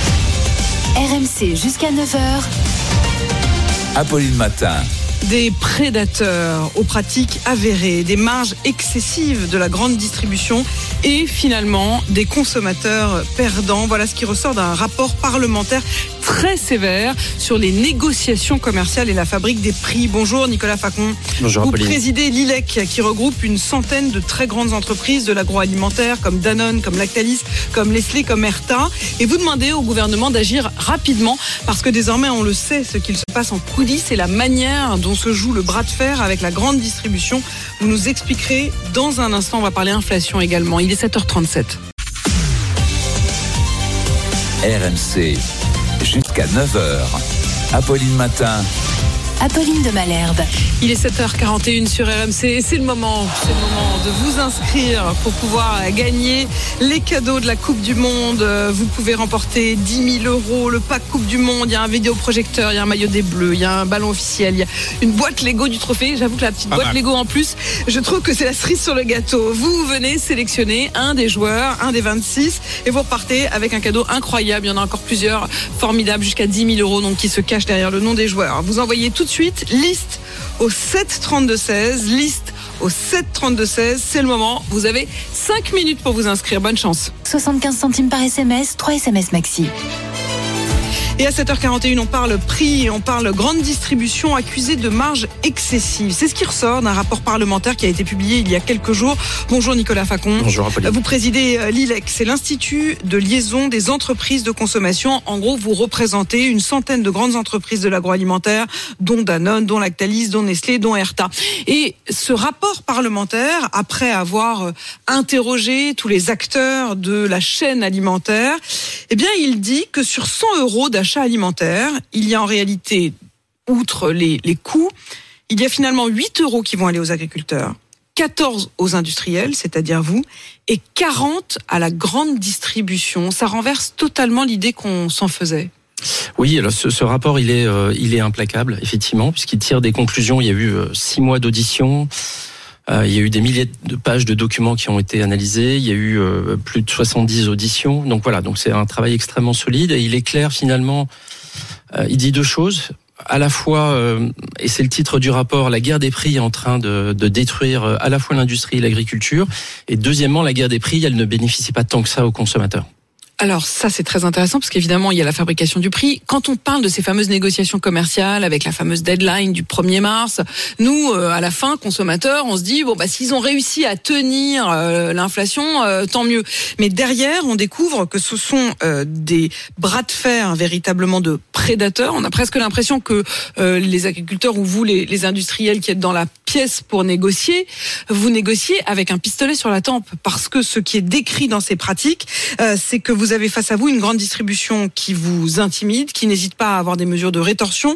RMC jusqu'à 9h. Apolline Matin. Des prédateurs aux pratiques avérées, des marges excessives de la grande distribution et finalement des consommateurs perdants. Voilà ce qui ressort d'un rapport parlementaire très sévère sur les négociations commerciales et la fabrique des prix. Bonjour Nicolas Facon. Bonjour Apolline. Vous présidez l'ILEC qui regroupe une centaine de très grandes entreprises de l'agroalimentaire comme Danone, comme Lactalis, comme Nestlé, comme Erta. Et vous demandez au gouvernement d'agir rapidement parce que désormais on le sait, ce qu'il se passe en coulisses et la manière dont se joue le bras de fer avec la grande distribution. Vous nous expliquerez dans un instant. On va parler inflation également. Il est 7h37. RMC jusqu'à 9h. Apolline Matin. Apolline de Malherbe. Il est 7h41 sur RMC et c'est le moment de vous inscrire pour pouvoir gagner les cadeaux de la Coupe du Monde. Vous pouvez remporter 10 000 €, le pack Coupe du Monde, il y a un vidéoprojecteur, il y a un maillot des Bleus, il y a un ballon officiel, il y a une boîte Lego du trophée. J'avoue que la petite boîte Lego en plus, je trouve que c'est la cerise sur le gâteau. Vous venez sélectionner un des joueurs, un des 26 et vous repartez avec un cadeau incroyable. Il y en a encore plusieurs formidables, jusqu'à 10 000 €, donc qui se cachent derrière le nom des joueurs. Vous envoyez tout de suite liste au 7 32 16, liste au 7 32 16, c'est le moment. Vous avez 5 minutes pour vous inscrire. Bonne chance. 75 centimes par SMS, 3 SMS maxi. Et à 7h41, on parle prix, on parle grande distribution accusée de marge excessive. C'est ce qui ressort d'un rapport parlementaire qui a été publié il y a quelques jours. Bonjour Nicolas Facon. Bonjour Apolline. Vous présidez l'ILEC, c'est l'Institut de liaison des entreprises de consommation. En gros, vous représentez une centaine de grandes entreprises de l'agroalimentaire, dont Danone, dont Lactalis, dont Nestlé, dont Herta. Et ce rapport parlementaire, après avoir interrogé tous les acteurs de la chaîne alimentaire, eh bien, il dit que sur 100 € d'achat alimentaire, il y a en réalité, outre les coûts, il y a finalement 8 € qui vont aller aux agriculteurs, 14 aux industriels, c'est-à-dire vous, et 40 à la grande distribution. Ça renverse totalement l'idée qu'on s'en faisait. Oui, alors ce rapport, il est implacable, effectivement, puisqu'il tire des conclusions. Il y a eu 6 mois d'audition. Il y a eu des milliers de pages de documents qui ont été analysés. Il y a eu plus de 70 auditions. Donc voilà, donc c'est un travail extrêmement solide. Et il est clair finalement. Il dit deux choses. À la fois, et c'est le titre du rapport, la guerre des prix est en train de détruire à la fois l'industrie et l'agriculture. Et deuxièmement, la guerre des prix, elle ne bénéficie pas tant que ça aux consommateurs. Alors ça, c'est très intéressant parce qu'évidemment, il y a la fabrication du prix. Quand on parle de ces fameuses négociations commerciales avec la fameuse deadline du 1er mars, nous, à la fin, consommateurs, on se dit, bon, bah, s'ils ont réussi à tenir l'inflation, tant mieux. Mais derrière, on découvre que ce sont des bras de fer véritablement de prédateurs. On a presque l'impression que les agriculteurs ou vous, les industriels qui êtes dans la pièce pour négocier, vous négociez avec un pistolet sur la tempe. Parce que ce qui est décrit dans ces pratiques, c'est que vous avez face à vous une grande distribution qui vous intimide, qui n'hésite pas à avoir des mesures de rétorsion,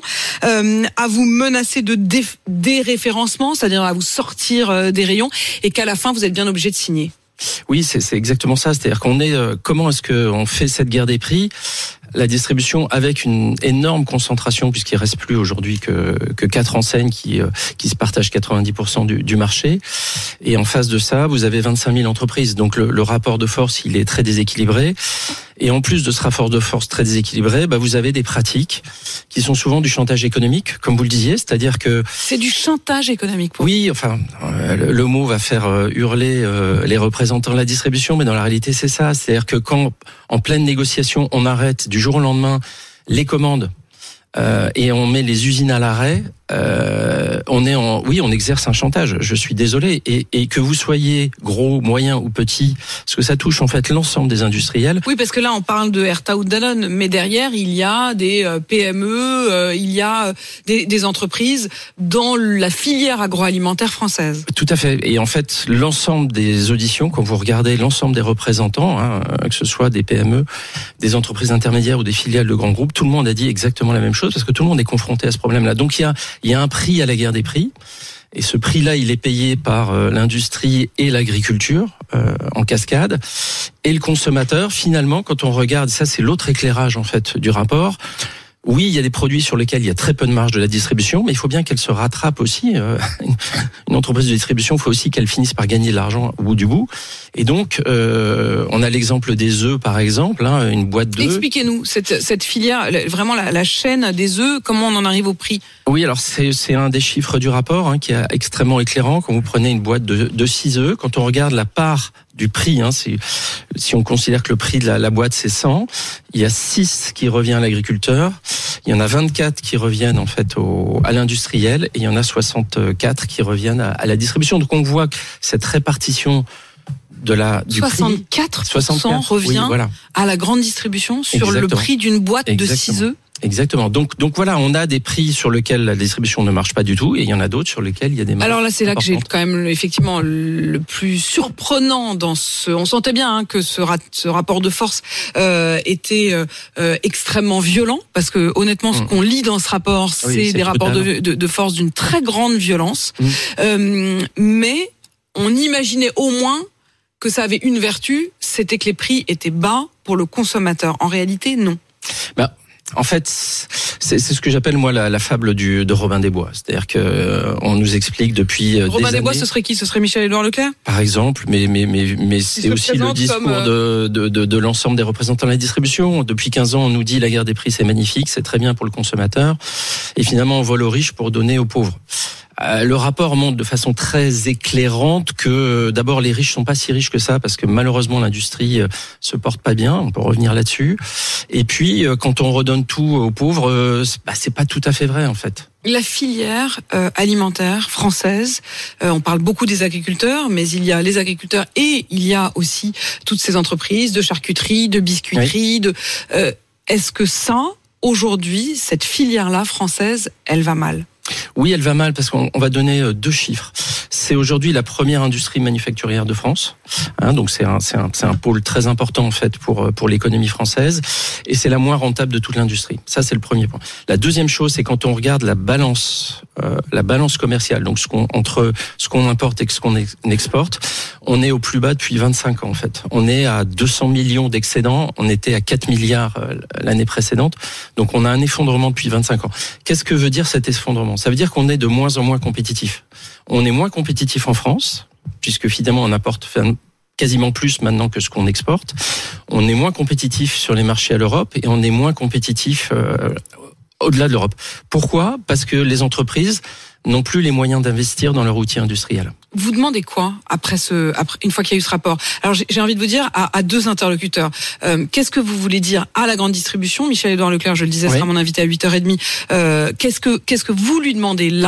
à vous menacer de déréférencement, c'est-à-dire à vous sortir des rayons, et qu'à la fin, vous êtes bien obligé de signer. Oui, c'est exactement ça. C'est-à-dire qu'on est, comment est-ce qu'on fait cette guerre des prix? La distribution avec une énorme concentration, puisqu'il reste plus aujourd'hui que 4 enseignes qui se partagent 90% du marché. Et en face de ça, vous avez 25 000 entreprises. Donc le rapport de force, il est très déséquilibré. Et en plus de ce rapport de force très déséquilibré, vous avez des pratiques qui sont souvent du chantage économique, comme vous le disiez, c'est-à-dire que... C'est du chantage économique. Oui, enfin, le mot va faire hurler les représentants de la distribution, mais dans la réalité, c'est ça. C'est-à-dire que quand, en pleine négociation, on arrête du jour au lendemain les commandes et on met les usines à l'arrêt, on exerce un chantage. Je suis désolé. Et que vous soyez gros, moyen ou petit, parce que ça touche en fait l'ensemble des industriels. Oui, parce que là, on parle de Herta ou de Danone, mais derrière, il y a des PME, il y a des entreprises dans la filière agroalimentaire française. Tout à fait. Et en fait, l'ensemble des auditions, quand vous regardez l'ensemble des représentants, que ce soit des PME, des entreprises intermédiaires ou des filiales de grands groupes, tout le monde a dit exactement la même chose, parce que tout le monde est confronté à ce problème-là. Donc il y a un prix à la guerre des prix, et ce prix-là, il est payé par l'industrie et l'agriculture en cascade, et le consommateur, finalement, quand on regarde, ça c'est l'autre éclairage en fait du rapport. Oui, il y a des produits sur lesquels il y a très peu de marge de la distribution, mais il faut bien qu'elle se rattrape aussi. Une entreprise de distribution, il faut aussi qu'elle finisse par gagner de l'argent au bout du bout. Et donc, on a l'exemple des œufs, par exemple, une boîte d'œufs. Expliquez-nous cette filière, vraiment la chaîne des œufs, comment on en arrive au prix? Oui, alors c'est un des chiffres du rapport qui est extrêmement éclairant. Quand vous prenez une boîte de 6 œufs, quand on regarde la part du prix, si on considère que le prix de la boîte c'est 100, il y a 6 qui revient à l'agriculteur, il y en a 24 qui reviennent en fait à l'industriel, et il y en a 64 qui reviennent à la distribution. Donc on voit que cette répartition du 64% prix, revient à la grande distribution sur le prix d'une boîte de 6 œufs. Exactement. Donc voilà, on a des prix sur lesquels la distribution ne marche pas du tout, et il y en a d'autres sur lesquels il y a des marges. Alors là, c'est là que j'ai importantes. quand même effectivement le plus surprenant dans ce. On sentait bien que ce rapport de force était extrêmement violent, parce que honnêtement, ce qu'on lit dans ce rapport, c'est des rapports de force d'une très grande violence. Mais on imaginait au moins que ça avait une vertu, c'était que les prix étaient bas pour le consommateur. En réalité, non. En fait, c'est ce que j'appelle moi la fable de Robin des Bois. C'est-à-dire que on nous explique depuis des années. Robin des Bois, ce serait qui ? Ce serait Michel-Édouard Leclerc ? Par exemple, mais c'est aussi le discours de l'ensemble des représentants de la distribution. Depuis 15 ans, on nous dit la guerre des prix, c'est magnifique, c'est très bien pour le consommateur, et finalement on vole aux riches pour donner aux pauvres. Le rapport montre de façon très éclairante que d'abord les riches sont pas si riches que ça, parce que malheureusement l'industrie se porte pas bien, on peut revenir là-dessus. Et puis quand on redonne tout aux pauvres, c'est pas tout à fait vrai en fait. La filière alimentaire française, on parle beaucoup des agriculteurs, mais il y a les agriculteurs et il y a aussi toutes ces entreprises de charcuterie, de biscuiterie. Est-ce que ça, aujourd'hui, cette filière-là française, elle va mal ? Oui, elle va mal parce qu'on va donner 2 chiffres. C'est aujourd'hui la première industrie manufacturière de France, donc c'est un pôle très important en fait pour l'économie française, et c'est la moins rentable de toute l'industrie. Ça, c'est le premier point. La deuxième chose, c'est quand on regarde la balance commerciale, donc entre ce qu'on importe et ce qu'on exporte, on est au plus bas depuis 25 ans en fait. On est à 200 millions d'excédents, on était à 4 milliards l'année précédente, donc on a un effondrement depuis 25 ans. Qu'est-ce que veut dire cet effondrement ? Ça veut dire qu'on est de moins en moins compétitif. On est moins compétitif en France, puisque finalement on apporte quasiment plus maintenant que ce qu'on exporte. On est moins compétitif sur les marchés à l'Europe, et on est moins compétitif au-delà de l'Europe. Pourquoi ? Parce que les entreprises n'ont plus les moyens d'investir dans leur outil industriel. Vous demandez quoi après une fois qu'il y a eu ce rapport ? Alors j'ai envie de vous dire à 2 interlocuteurs. Qu'est-ce que vous voulez dire à la grande distribution ? Michel-Édouard Leclerc, je le disais, sera mon invité à 8h30. Qu'est-ce que vous lui demandez là ?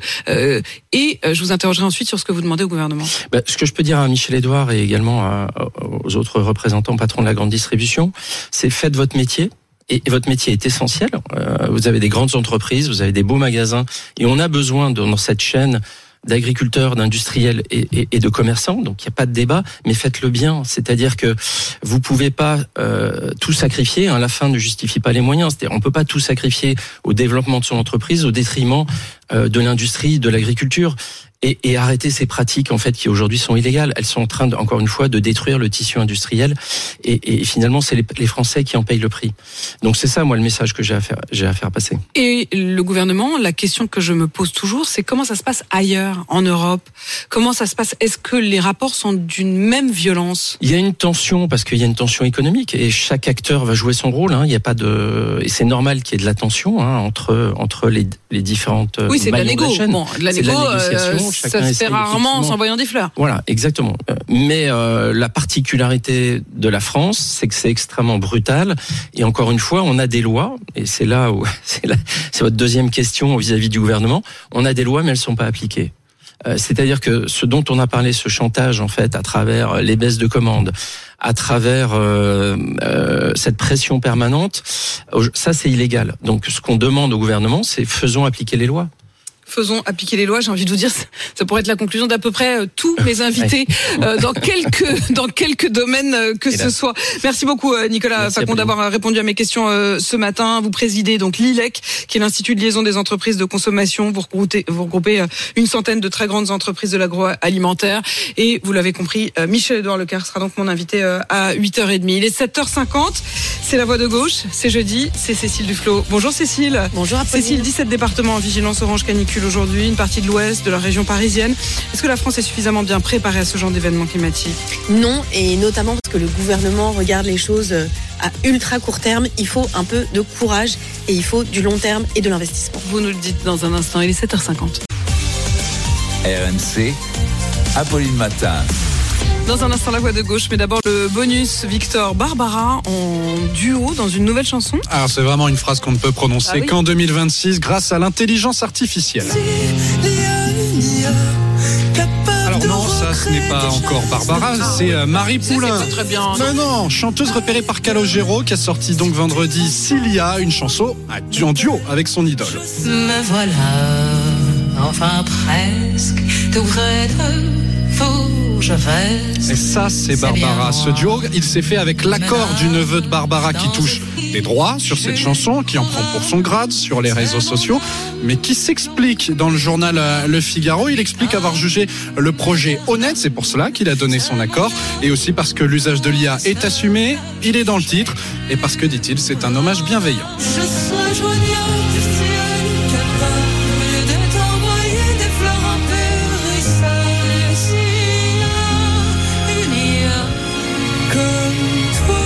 Et je vous interrogerai ensuite sur ce que vous demandez au gouvernement. Ce que je peux dire à Michel-Édouard et également aux autres représentants patrons de la grande distribution, c'est faites votre métier. Et votre métier est essentiel. Vous avez des grandes entreprises, vous avez des beaux magasins, et on a besoin dans cette chaîne d'agriculteurs, d'industriels et de commerçants. Donc il n'y a pas de débat, mais faites-le bien. C'est-à-dire que vous pouvez pas tout sacrifier. La fin ne justifie pas les moyens. C'est-à-dire on peut pas tout sacrifier au développement de son entreprise au détriment de l'industrie, de l'agriculture. Et arrêter ces pratiques en fait qui aujourd'hui sont illégales. Elles sont en train encore une fois de détruire le tissu industriel, et finalement c'est les Français qui en payent le prix. Donc c'est ça moi le message que j'ai à faire passer. Et le gouvernement, la question que je me pose toujours, c'est comment ça se passe ailleurs en Europe ? Comment ça se passe ? Est-ce que les rapports sont d'une même violence ? Il y a une tension parce qu'il y a une tension économique, et chaque acteur va jouer son rôle. Il y a pas et c'est normal qu'il y ait de la tension entre les différentes. Oui, c'est de la négo. Bon, de la négociation. Ça se fait rarement en s'envoyant des fleurs. Voilà, exactement. Mais la particularité de la France, c'est que c'est extrêmement brutal. Et encore une fois, on a des lois, et c'est là où c'est votre deuxième question vis-à-vis du gouvernement. On a des lois, mais elles sont pas appliquées. C'est-à-dire que ce dont on a parlé, ce chantage en fait, à travers les baisses de commandes, à travers cette pression permanente, ça c'est illégal. Donc ce qu'on demande au gouvernement, c'est faisons appliquer les lois. Faisons appliquer les lois. J'ai envie de vous dire, ça pourrait être la conclusion d'à peu près tous mes invités dans quelques domaines que ce soit. Merci beaucoup Nicolas Facon d'avoir répondu à mes questions ce matin. Vous présidez donc l'ILEC, qui est l'Institut de liaison des entreprises de consommation. Vous regroupez une centaine de très grandes entreprises de l'agroalimentaire. Et vous l'avez compris, Michel-Édouard Leclerc sera donc mon invité à 8h30. Il est 7h50. C'est la voix de gauche. C'est jeudi. C'est Cécile Duflot. Bonjour Cécile. Bonjour Apolline. Cécile, 17 départements en vigilance orange canicule aujourd'hui, une partie de l'ouest, de la région parisienne. Est-ce que la France est suffisamment bien préparée à ce genre d'événement climatique ? Non, et notamment parce que le gouvernement regarde les choses à ultra court terme. Il faut un peu de courage et il faut du long terme et de l'investissement. Vous nous le dites dans un instant, il est 7h50. RMC, Apolline Matin. Dans un instant, la voix de gauche, mais d'abord le bonus Victor Barbara en duo dans une nouvelle chanson. Alors c'est vraiment une phrase qu'on ne peut prononcer qu'en 2026 grâce à l'intelligence artificielle. Alors non, Ça, ce n'est pas encore Barbara, c'est Marie Poulain. C'est très bien. Mais non, chanteuse repérée par Calogero qui a sorti donc vendredi Cilia, une chanson en duo avec son idole. Me voilà, enfin presque, tout près de vous, je reste. Et ça, c'est Barbara. Ce duo, il s'est fait avec l'accord du neveu de Barbara qui touche des droits sur cette chanson, qui en prend pour son grade sur les réseaux sociaux, mais qui s'explique dans le journal Le Figaro. Il explique avoir jugé le projet honnête, c'est pour cela qu'il a donné son accord, et aussi parce que l'usage de l'IA est assumé, il est dans le titre, et parce que, dit-il, c'est un hommage bienveillant. Je sois joignable du ciel, capable de t'envoyer des fleurs impérissables. S'il y a une IA comme toi.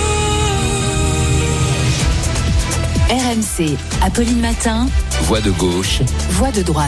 RMC, Apolline Matin, Voix de gauche. voix de droite.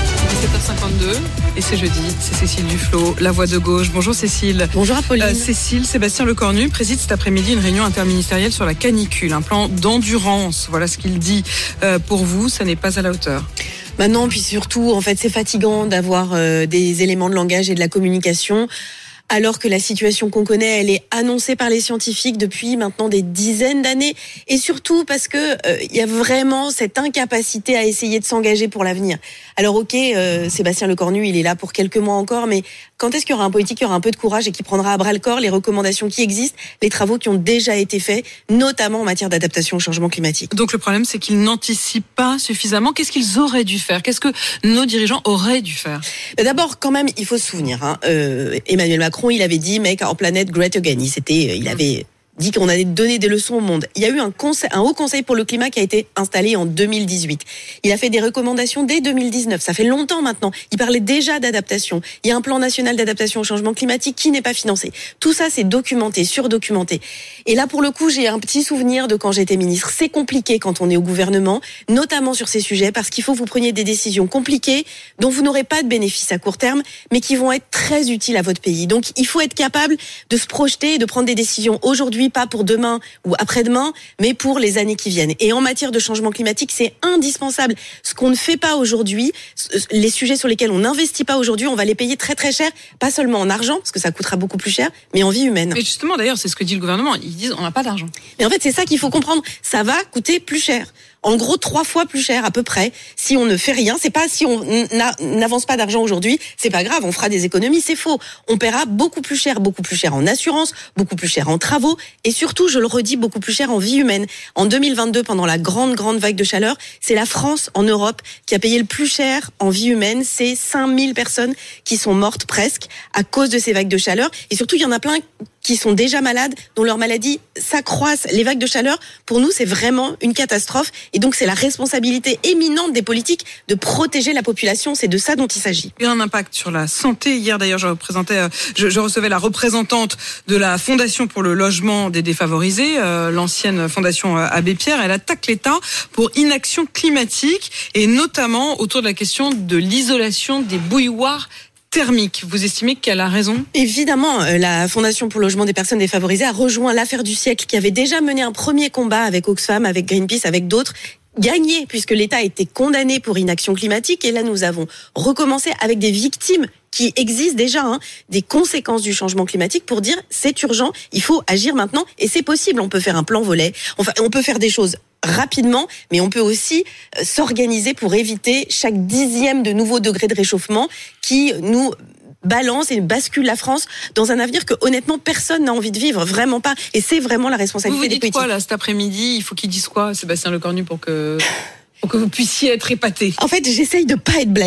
17h52 et c'est jeudi, c'est Cécile Duflot, la voix de gauche. Bonjour Cécile. Bonjour Apolline. Cécile, Sébastien Lecornu préside cet après-midi une réunion interministérielle sur la canicule, un plan d'endurance. Voilà ce qu'il dit. Pour vous, ça n'est pas à la hauteur. Maintenant, puis surtout, en fait, c'est fatigant d'avoir des éléments de langage et de la communication. Alors que la situation qu'on connaît, elle est annoncée par les scientifiques depuis maintenant des dizaines d'années, et surtout parce que il y a vraiment cette incapacité à essayer de s'engager pour l'avenir. Alors ok, Sébastien Lecornu, il est là pour quelques mois encore, mais quand est-ce qu'il y aura un politique qui aura un peu de courage et qui prendra à bras le corps les recommandations qui existent, les travaux qui ont déjà été faits, notamment en matière d'adaptation au changement climatique? Donc le problème, c'est qu'ils n'anticipent pas suffisamment. Qu'est-ce qu'ils auraient dû faire? Qu'est-ce que nos dirigeants auraient dû faire? D'abord, quand même, il faut se souvenir, Emmanuel Macron, il avait dit Make our planet great again. Il avait dit qu'on allait donner des leçons au monde. Il y a eu un haut conseil pour le climat qui a été installé en 2018. Il a fait des recommandations dès 2019. Ça fait longtemps maintenant. Il parlait déjà d'adaptation. Il y a un plan national d'adaptation au changement climatique qui n'est pas financé. Tout ça, c'est documenté, surdocumenté. Et là, pour le coup, j'ai un petit souvenir de quand j'étais ministre. C'est compliqué quand on est au gouvernement, notamment sur ces sujets, parce qu'il faut que vous preniez des décisions compliquées dont vous n'aurez pas de bénéfices à court terme, mais qui vont être très utiles à votre pays. Donc, il faut être capable de se projeter et de prendre des décisions aujourd'hui, pas pour demain ou après-demain, mais pour les années qui viennent. Et en matière de changement climatique, c'est indispensable. Ce qu'on ne fait pas aujourd'hui, les sujets sur lesquels on n'investit pas aujourd'hui, on va les payer très très cher, pas seulement en argent, parce que ça coûtera beaucoup plus cher, mais en vie humaine. Mais justement, d'ailleurs, c'est ce que dit le gouvernement. Ils disent on n'a pas d'argent. Mais en fait, c'est ça qu'il faut comprendre. Ça va coûter plus cher. En gros, 3 fois plus cher à peu près. Si on ne fait rien, c'est pas si on n'avance pas d'argent aujourd'hui, c'est pas grave, on fera des économies, c'est faux. On paiera beaucoup plus cher en assurance, beaucoup plus cher en travaux, et surtout, je le redis, beaucoup plus cher en vie humaine. En 2022, pendant la grande vague de chaleur, c'est la France en Europe qui a payé le plus cher en vie humaine. C'est 5000 personnes qui sont mortes presque à cause de ces vagues de chaleur. Et surtout, il y en a plein qui sont déjà malades, dont leur maladie s'accroissent. Les vagues de chaleur, pour nous, c'est vraiment une catastrophe. Et donc, c'est la responsabilité éminente des politiques de protéger la population. C'est de ça dont il s'agit. Il y a un impact sur la santé. Hier, d'ailleurs, je recevais la représentante de la Fondation pour le logement des défavorisés, l'ancienne Fondation Abbé Pierre. Elle attaque l'État pour inaction climatique et notamment autour de la question de l'isolation des bouilloires thermique. Vous estimez qu'elle a raison? Évidemment, la Fondation pour le logement des personnes défavorisées a rejoint l'affaire du siècle qui avait déjà mené un premier combat avec Oxfam, avec Greenpeace, avec d'autres, gagné puisque l'État a été condamné pour inaction climatique et là nous avons recommencé avec des victimes qui existent déjà, des conséquences du changement climatique pour dire c'est urgent, il faut agir maintenant et c'est possible. On peut faire un plan volet, enfin on peut faire des choses rapidement, mais on peut aussi s'organiser pour éviter chaque 10e de nouveau degré de réchauffement qui nous balance et bascule la France dans un avenir que honnêtement personne n'a envie de vivre, vraiment pas. Et c'est vraiment la responsabilité des politiques. Vous dites quoi là cet après-midi? Il faut qu'ils disent quoi, Sébastien Lecornu, pour que vous puissiez être épaté? En fait, j'essaye de pas être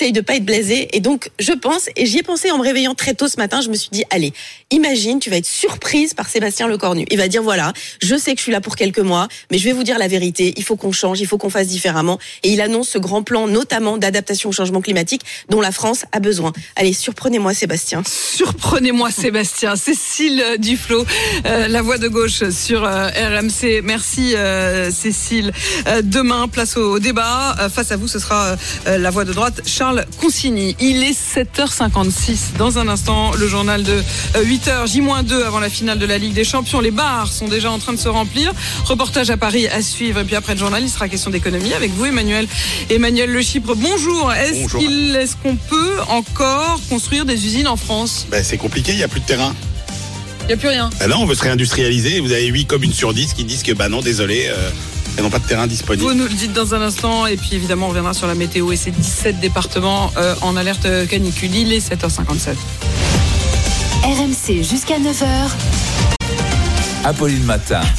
blasé. Et donc, je pense, et j'y ai pensé en me réveillant très tôt ce matin, je me suis dit, allez, imagine, tu vas être surprise par Sébastien Lecornu. Il va dire, voilà, je sais que je suis là pour quelques mois, mais je vais vous dire la vérité, il faut qu'on change, il faut qu'on fasse différemment. Et il annonce ce grand plan, notamment d'adaptation au changement climatique, dont la France a besoin. Allez, surprenez-moi, Sébastien. Surprenez-moi, Sébastien. Cécile Duflot, la voix de gauche sur RMC. Merci, Cécile. Demain, place au au débat. Face à vous, ce sera la voix de droite, Charles Consigny. Il est 7h56. Dans un instant, le journal de 8h, J-2 avant la finale de la Ligue des Champions. Les bars sont déjà en train de se remplir. Reportage à Paris à suivre. Et puis après le journal, il sera question d'économie avec vous, Emmanuel Le Chypre. Bonjour. Est-ce qu'on peut encore construire des usines en France? C'est compliqué, il n'y a plus de terrain. Il n'y a plus rien. Non, on veut se réindustrialiser. Vous avez 8 communes sur 10 qui disent que non, désolé, elles n'ont pas de terrain disponible. Vous nous le dites dans un instant. Et puis évidemment, on reviendra sur la météo et ces 17 départements en alerte canicule. Il est 7h57. RMC jusqu'à 9h. Apolline Matin.